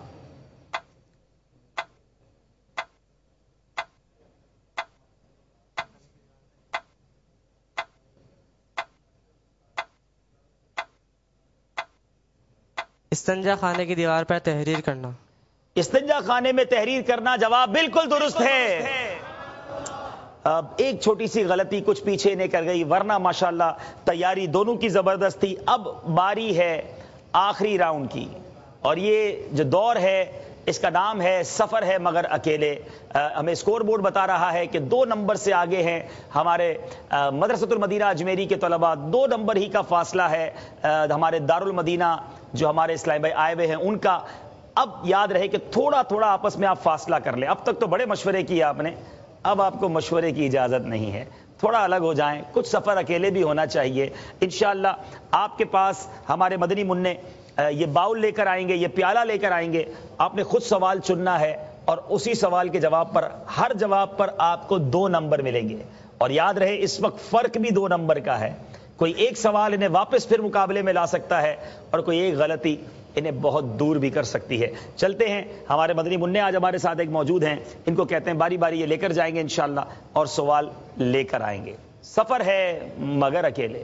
استنجا خانے کی دیوار پر تحریر کرنا. استنجا خانے میں تحریر کرنا. جواب بالکل درست ہے. اب ایک چھوٹی سی غلطی کچھ پیچھے نے کر گئی, ورنہ ماشاءاللہ تیاری دونوں کی زبردست تھی. اب باری ہے آخری راؤنڈ کی, اور یہ جو دور ہے اس کا نام ہے سفر ہے مگر اکیلے. ہمیں اسکور بورڈ بتا رہا ہے کہ 2 نمبر سے آگے ہیں ہمارے مدرسۃ المدینہ اجمیری کے طلباء. 2 نمبر ہی کا فاصلہ ہے ہمارے دارالمدینہ جو ہمارے اسلامی بھائی آئے ہوئے ہیں ان کا. اب یاد رہے کہ تھوڑا تھوڑا آپس میں آپ فاصلہ کر لیں. اب تک تو بڑے مشورے کیے آپ نے, اب آپ کو مشورے کی اجازت نہیں ہے. تھوڑا الگ ہو جائیں, کچھ سفر اکیلے بھی ہونا چاہیے. انشاءاللہ آپ کے پاس ہمارے مدنی منع یہ باؤل لے کر آئیں گے, یہ پیالہ لے کر آئیں گے. آپ نے خود سوال چننا ہے اور اسی سوال کے جواب پر, ہر جواب پر آپ کو 2 نمبر ملیں گے. اور یاد رہے اس وقت فرق بھی 2 نمبر کا ہے. کوئی ایک سوال انہیں واپس پھر مقابلے میں لا سکتا ہے اور کوئی ایک غلطی انہیں بہت دور بھی کر سکتی ہے. چلتے ہیں, ہمارے مدنی منع آج ہمارے ساتھ ایک موجود ہیں, ان کو کہتے ہیں باری باری یہ لے کر جائیں گے انشاءاللہ اور سوال لے کر آئیں گے. سفر ہے مگر اکیلے.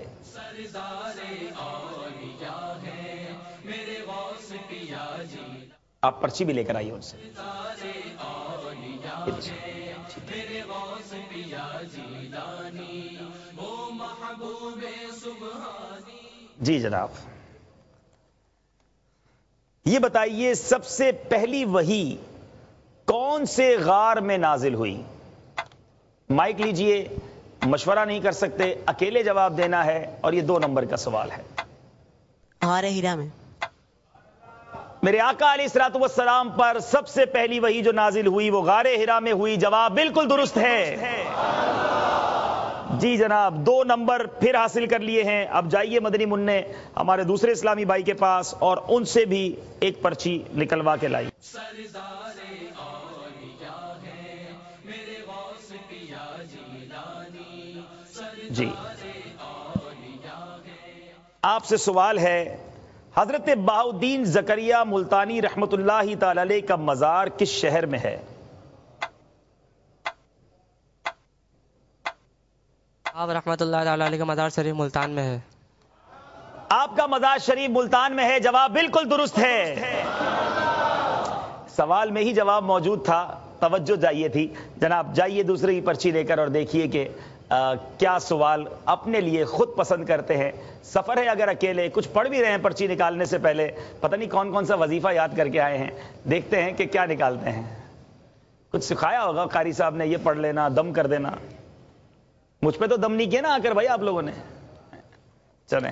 آپ پرچی بھی لے کر آئیے ان سے. جی جناب, یہ بتائیے سب سے پہلی وحی کون سے غار میں نازل ہوئی؟ مائک لیجئے, مشورہ نہیں کر سکتے, اکیلے جواب دینا ہے, اور یہ 2 نمبر کا سوال ہے. غار ہیرا میں. میرے آقا علیہ الصلوۃ والسلام پر سب سے پہلی وحی جو نازل ہوئی وہ غار ہیرا میں ہوئی. جواب بالکل درست ہے. جی جناب, 2 نمبر پھر حاصل کر لیے ہیں. اب جائیے مدنی منع ہمارے دوسرے اسلامی بھائی کے پاس اور ان سے بھی ایک پرچی نکلوا کے لائی. جی, آپ سے سوال ہے, حضرت بہاؤالدین زکریا ملتانی رحمت اللہ تعالی علیہ کا مزار کس شہر میں ہے؟ آپ رحمت اللہ تعالی علیہ کا مزار شریف ملتان میں ہے. آپ کا مزار شریف ملتان میں ہے. جواب بالکل درست ہے. سوال میں ہی جواب موجود تھا, توجہ جائیے تھی. جناب جائیے دوسری پرچی لے کر اور دیکھیے کہ کیا سوال اپنے لیے خود پسند کرتے ہیں. سفر ہے اگر اکیلے, کچھ پڑھ بھی رہے ہیں پرچی نکالنے سے پہلے, پتہ نہیں کون کون سا وظیفہ یاد کر کے آئے ہیں. دیکھتے ہیں کہ کیا نکالتے ہیں. کچھ سکھایا ہوگا قاری صاحب نے, یہ پڑھ لینا, دم کر دینا. مجھ پہ تو دم نہیں کیا نا آ کر بھائی آپ لوگوں نے. چلیں,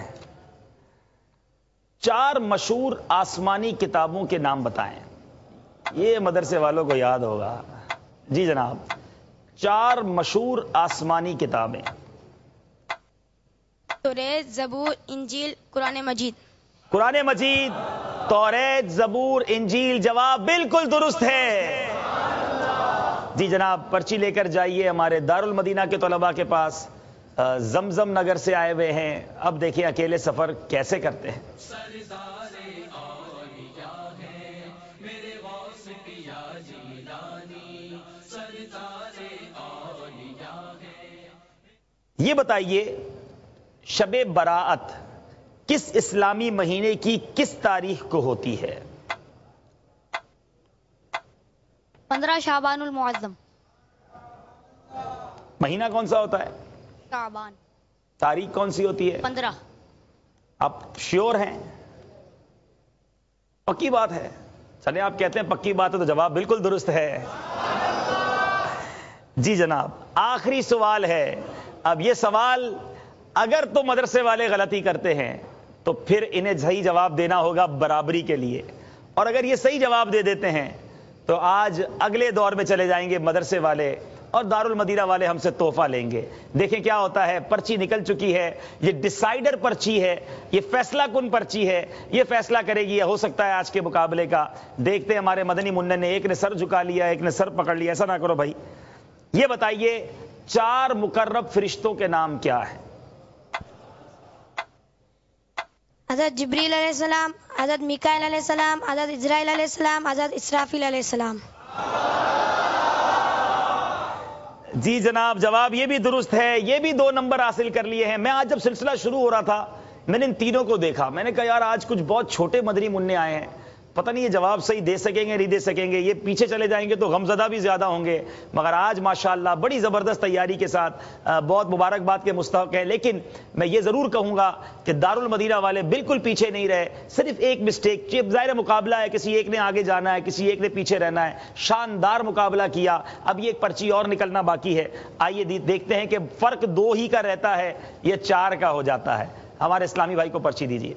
4 مشہور آسمانی کتابوں کے نام بتائیں. یہ مدرسے والوں کو یاد ہوگا. جی جناب, 4 مشہور آسمانی کتابیں. توریت, زبور, انجیل, قرآن مجید. قرآن مجید, توریت, زبور, انجیل. جواب بالکل درست ہے. جی جناب, پرچی لے کر جائیے ہمارے دارالمدینہ کے طلباء کے پاس. زمزم نگر سے آئے ہوئے ہیں. اب دیکھیں اکیلے سفر کیسے کرتے ہیں. یہ بتائیے شب براءت کس اسلامی مہینے کی کس تاریخ کو ہوتی ہے؟ 15 شعبان المعظم. مہینہ کون سا ہوتا ہے؟ شعبان. تاریخ کون سی ہوتی ہے؟ 15. آپ شیور ہیں؟ پکی بات ہے؟ چلے آپ کہتے ہیں پکی بات ہے تو جواب بالکل درست ہے. جی جناب، آخری سوال ہے. اب یہ سوال اگر تو مدرسے والے غلطی کرتے ہیں تو پھر انہیں صحیح جواب دینا ہوگا برابری کے لیے، اور اگر یہ صحیح جواب دے دیتے ہیں تو آج اگلے دور میں چلے جائیں گے مدرسے والے، اور دارالمدینہ والے ہم سے تحفہ لیں گے. دیکھیں کیا ہوتا ہے. پرچی نکل چکی ہے، یہ ڈیسائیڈر پرچی ہے، یہ فیصلہ کن پرچی ہے. یہ فیصلہ کرے گی، یہ ہو سکتا ہے آج کے مقابلے کا. دیکھتے ہیں ہمارے مدنی منن نے، ایک نے سر جھکا لیا، ایک نے سر پکڑ لیا. ایسا نہ کرو بھائی. یہ بتائیے 4 مقرب فرشتوں کے نام کیا ہیں؟ حضرت جبریل علیہ السلام، حضرت میکائیل علیہ السلام، حضرت اسرائیل علیہ السلام، حضرت اسرافیل علیہ السلام. جی جناب، جواب یہ بھی درست ہے. یہ بھی 2 نمبر حاصل کر لیے ہیں. میں آج جب سلسلہ شروع ہو رہا تھا میں نے ان تینوں کو دیکھا، میں نے کہا یار آج کچھ بہت چھوٹے مدنی منع آئے ہیں، پتہ نہیں یہ جواب صحیح دے سکیں گے نہیں دے سکیں گے. یہ پیچھے چلے جائیں گے تو غمزدہ بھی زیادہ ہوں گے. مگر آج ماشاءاللہ بڑی زبردست تیاری کے ساتھ بہت مبارکباد کے مستحق ہیں. لیکن میں یہ ضرور کہوں گا کہ دارالمدینہ والے بالکل پیچھے نہیں رہے. صرف ایک مسٹیک، ظاہر مقابلہ ہے، کسی ایک نے آگے جانا ہے، کسی ایک نے پیچھے رہنا ہے. شاندار مقابلہ کیا. اب یہ ایک پرچی اور نکلنا باقی ہے. آئیے دیکھتے ہیں کہ فرق 2 ہی کا رہتا ہے، یہ 4 کا ہو جاتا ہے. ہمارے اسلامی بھائی کو پرچی دیجیے.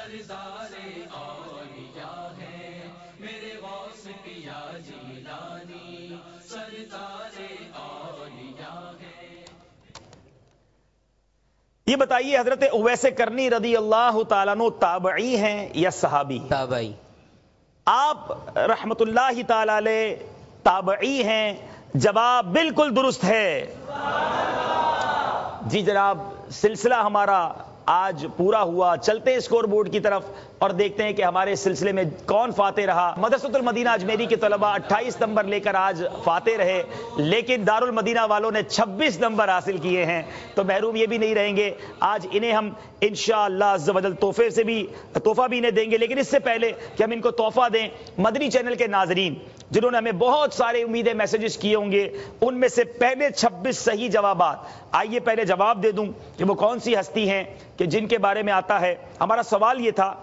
یہ بتائیے حضرت اویس کرنی رضی اللہ تعالیٰ عنہ تابعی ہیں یا صحابی؟ تابعی. آپ رحمت اللہ تعالی علیہ تابعی ہیں. جواب بالکل درست ہے. جی جناب، سلسلہ ہمارا آج پورا ہوا. چلتے ہیں اسکور بورڈ کی طرف اور دیکھتے ہیں کہ ہمارے سلسلے میں کون فاتح رہا. مدرسۃ المدینہ اجمیری کے طلباء 28 نمبر لے کر آج فاتح رہے، لیکن دارالمدینہ والوں نے 26 نمبر حاصل کیے ہیں. تو محروم یہ بھی نہیں رہیں گے. آج انہیں ہم انشاءاللہ عز و جل تحفہ بھی انہیں دیں گے. لیکن اس سے پہلے کہ ہم ان کو تحفہ دیں، مدنی چینل کے ناظرین جنہوں نے ہمیں بہت سارے امیدیں میسیجز کیے ہوں گے، ان میں سے پہلے 26 صحیح جوابات، آئیے پہلے جواب دے دوں کہ وہ کون سی ہستی ہیں کہ جن کے بارے میں آتا ہے. ہمارا سوال یہ تھا،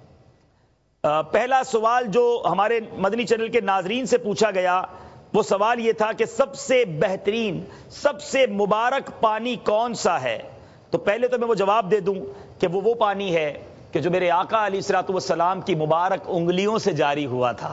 پہلا سوال جو ہمارے مدنی چینل کے ناظرین سے پوچھا گیا وہ سوال یہ تھا کہ سب سے بہترین، سب سے مبارک پانی کون سا ہے؟ تو پہلے تو میں وہ جواب دے دوں کہ وہ پانی ہے کہ جو میرے آقا علیہ الصلوۃ والسلام کی مبارک انگلیوں سے جاری ہوا تھا.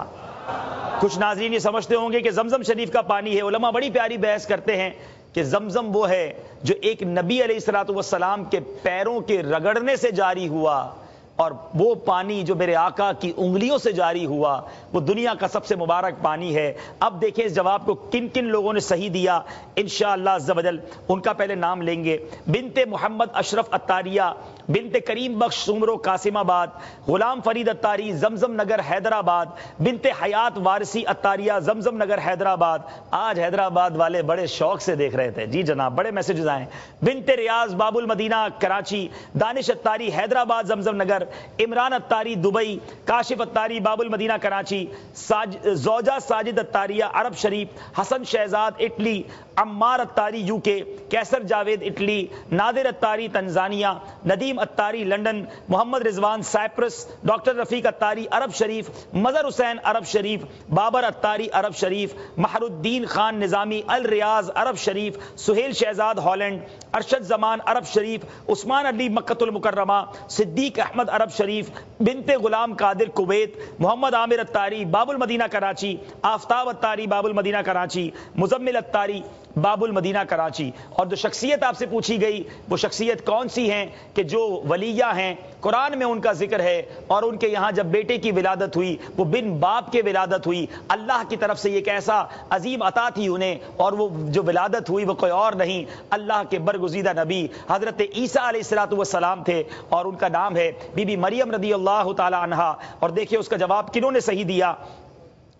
کچھ ناظرین یہ سمجھتے ہوں گے کہ زمزم شریف کا پانی ہے. علماء بڑی پیاری بحث کرتے ہیں کہ زمزم وہ ہے جو ایک نبی علیہ الصلوۃ والسلام کے پیروں کے رگڑنے سے جاری ہوا، اور وہ پانی جو میرے آقا کی انگلیوں سے جاری ہوا وہ دنیا کا سب سے مبارک پانی ہے. اب دیکھیں اس جواب کو کن کن لوگوں نے صحیح دیا انشاءاللہ عز و جل. ان کا پہلے نام لیں گے. بنت محمد اشرف اتاریہ، بنت کریم بخش سومرو قاسم آباد، غلام فرید اتاری زمزم نگر حیدرآباد، بنت حیات وارثی اتاریہ زمزم نگر حیدرآباد. آج حیدرآباد والے بڑے شوق سے دیکھ رہے تھے. جی جناب، بڑے میسیجز آئے. بنت ریاض باب المدینہ کراچی، دانش اتاری حیدرآباد زمزم نگر، عمران اتاری دبئی، کاشف اتاری باب المدینہ کراچی، زوجہ Sajid Attaria Arab Sharif, Hassan Shahzad Italy, Ammar Attari U K, Qaiser Javed Italy, Nadir Attari Tanzania, Nadeem Attari London, Muhammad Rizwan Cyprus, doctor Rafiq Attari Arab Sharif, Mazhar Hussain Arab Sharif, Babar Attari Arab Sharif, Mohi uddin Khan Nizami Al Riyadh Arab Sharif, Sohail Shahzad Holland, Arshad Zaman Arab شریف، عثمان علی مکۃ المکرمہ، صدیق احمد عرب شریف، بنت غلام قادر کویت، محمد عامر اتاری باب المدینہ کراچی، آفتاب اتاری باب المدینہ کراچی، مزمل اتاری باب المدینہ کراچی. اور جو شخصیت آپ سے پوچھی گئی وہ شخصیت کون سی ہیں کہ جو ولیہ ہیں، قرآن میں ان کا ذکر ہے، اور ان کے یہاں جب بیٹے کی ولادت ہوئی وہ بن باپ کے ولادت ہوئی. اللہ کی طرف سے ایک ایسا عظیم عطا تھی انہیں، اور وہ جو ولادت ہوئی وہ کوئی اور نہیں، اللہ کے برگزیدہ نبی حضرت عیسیٰ علیہ الصلوۃ والسلام تھے، اور ان کا نام ہے بی بی مریم رضی اللہ تعالی عنہا. اور دیکھیے اس کا جواب کنہوں نے صحیح دیا.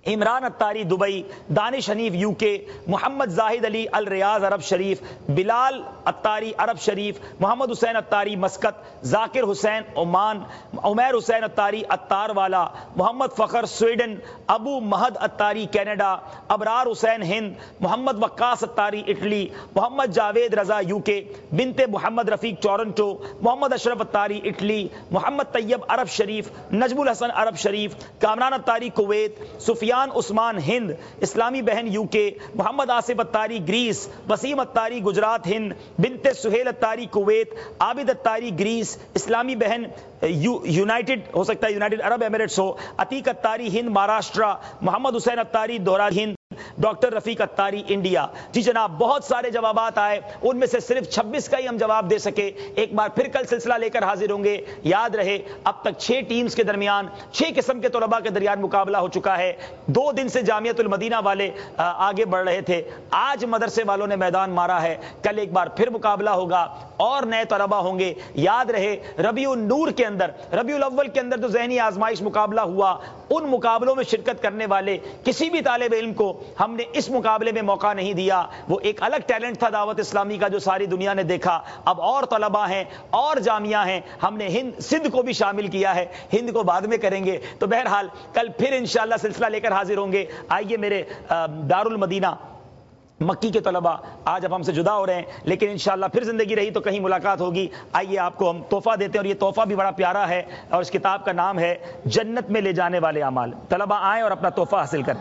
Imran Attari Dubai, Danish Hanif UK، Muhammad Zahid Ali Al Riyadh Arab Sharif, Bilal Attari Arab Sharif, Muhammad Hussain Attari Muscat, Zakir Hussain Oman, Umair Hussain Attari اتار والا، Muhammad Fakhar Sweden, Abu Mahad Attari Canada, Abrar Hussain Hind, Muhammad Waqas Attari Italy, Muhammad Javed Raza UK، بنت Muhammad Rafiq Toronto, Muhammad Ashraf Attari Italy, Muhammad Tayyab Arab Sharif, Najm ul Hasan Arab Sharif, Kamran Attari Kuwait, سفیان عثمان ہند، اسلامی بہن UK، محمد آصف اتاری گریس، وسیم اتاری گجرات ہند، بنت سہیل اتاری کویت، عابد اتاری گریس، اسلامی بہن یونائٹڈ ہو سکتا ہے یونائٹڈ عرب ایمریٹس ہو، عتیق اتاری ہند مہاراشٹرا، محمد حسین اتاری دورہ ہند، ڈاکٹر رفیق اتاری انڈیا۔ جی جناب، بہت سارے جوابات آئے، ان میں سے صرف 26 کا ہی ہم جواب دے سکے۔ ایک بار پھر کل سلسلہ لے کر حاضر ہوں گے۔ یاد رہے اب تک 6 ٹیمز کے درمیان 6 قسم کے طلباء کے درمیان مقابلہ ہو چکا ہے۔ 2 دن سے جامعۃ المدینہ والے آگے بڑھ رہے تھے، آج مدرسے والوں نے میدان مارا ہے، کل ایک بار پھر مقابلہ ہوگا اور نئے طلباء ہوں گے۔ یاد رہے ربیع النور کے اندر، ربیع الاول کے اندر جو ذہنی آزمائش مقابلہ ہوا، ان مقابلوں میں شرکت کرنے والے کسی بھی طالب علم کو ہم نے اس مقابلے میں موقع نہیں دیا۔ وہ ایک الگ ٹیلنٹ تھا دعوت اسلامی کا جو ساری دنیا نے دیکھا۔ اب اور طلباء ہیں اور جامعہ ہیں، ہم نے سندھ کو بھی شامل کیا ہے، ہند کو بعد میں کریں گے۔ تو بہرحال کل پھر انشاءاللہ سلسلہ لے کر حاضر ہوں گے۔ آئیے میرے دارالمدینہ مکی کے طلباء، آج اب ہم سے جدا ہو رہے ہیں، لیکن انشاءاللہ پھر زندگی رہی تو کہیں ملاقات ہوگی۔ آئیے آپ کو ہم تحفہ دیتے ہیں، اور یہ تحفہ بھی بڑا پیارا ہے، اور اس کتاب کا نام ہے جنت میں لے جانے والے اعمال۔ طلباء آئیں اور اپنا تحفہ حاصل کریں۔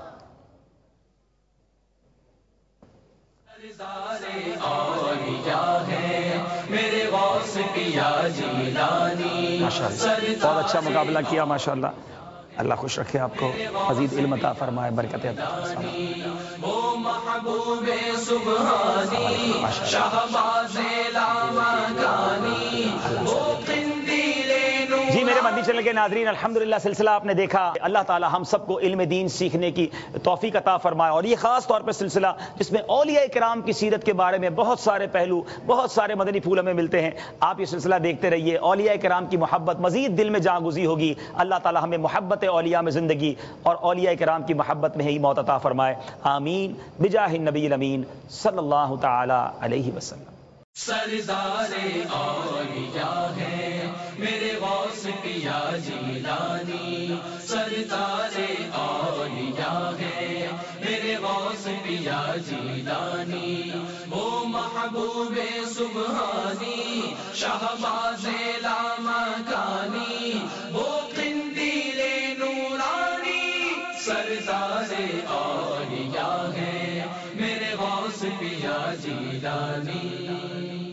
ماشاءاللہ بہت اچھا مقابلہ کیا، ماشاءاللہ۔ اللہ خوش رکھے آپ کو، مزید علم عطا فرمائے، برکت عطا فرمائے۔ وہ محبوب سبحانی شہباز لامکانی، وہ قندیل نور۔ جی میرے مدنی چینل کے ناظرین، الحمدللہ سلسلہ آپ نے دیکھا۔ اللہ تعالی ہم سب کو علم دین سیکھنے کی توفیق عطا فرمائے، اور یہ خاص طور پر سلسلہ جس میں اولیاء کرام کی سیرت کے بارے میں بہت سارے پہلو، بہت سارے مدنی پھول ہمیں ملتے ہیں۔ آپ یہ سلسلہ دیکھتے رہیے، اولیاء کرام کی محبت مزید دل میں جاں گزی ہوگی۔ اللہ تعالی ہمیں محبت اولیاء میں زندگی اور اولیاء کرام کی محبت میں ہی موت عطا فرمائے، آمین بجاہ النبی الامین صلی اللہ تعالی علیہ وسلم۔ سردار اولیاء ہے میرے غوث پیا جیلانی، سردار اولیاء ہے میرے غوث پیا جیلانی، وہ محبوب سبحانی شہباز لامکانی، وہ قندیل نورانی، سردار اولیاء ہے میرے غوث پیا جیلانی۔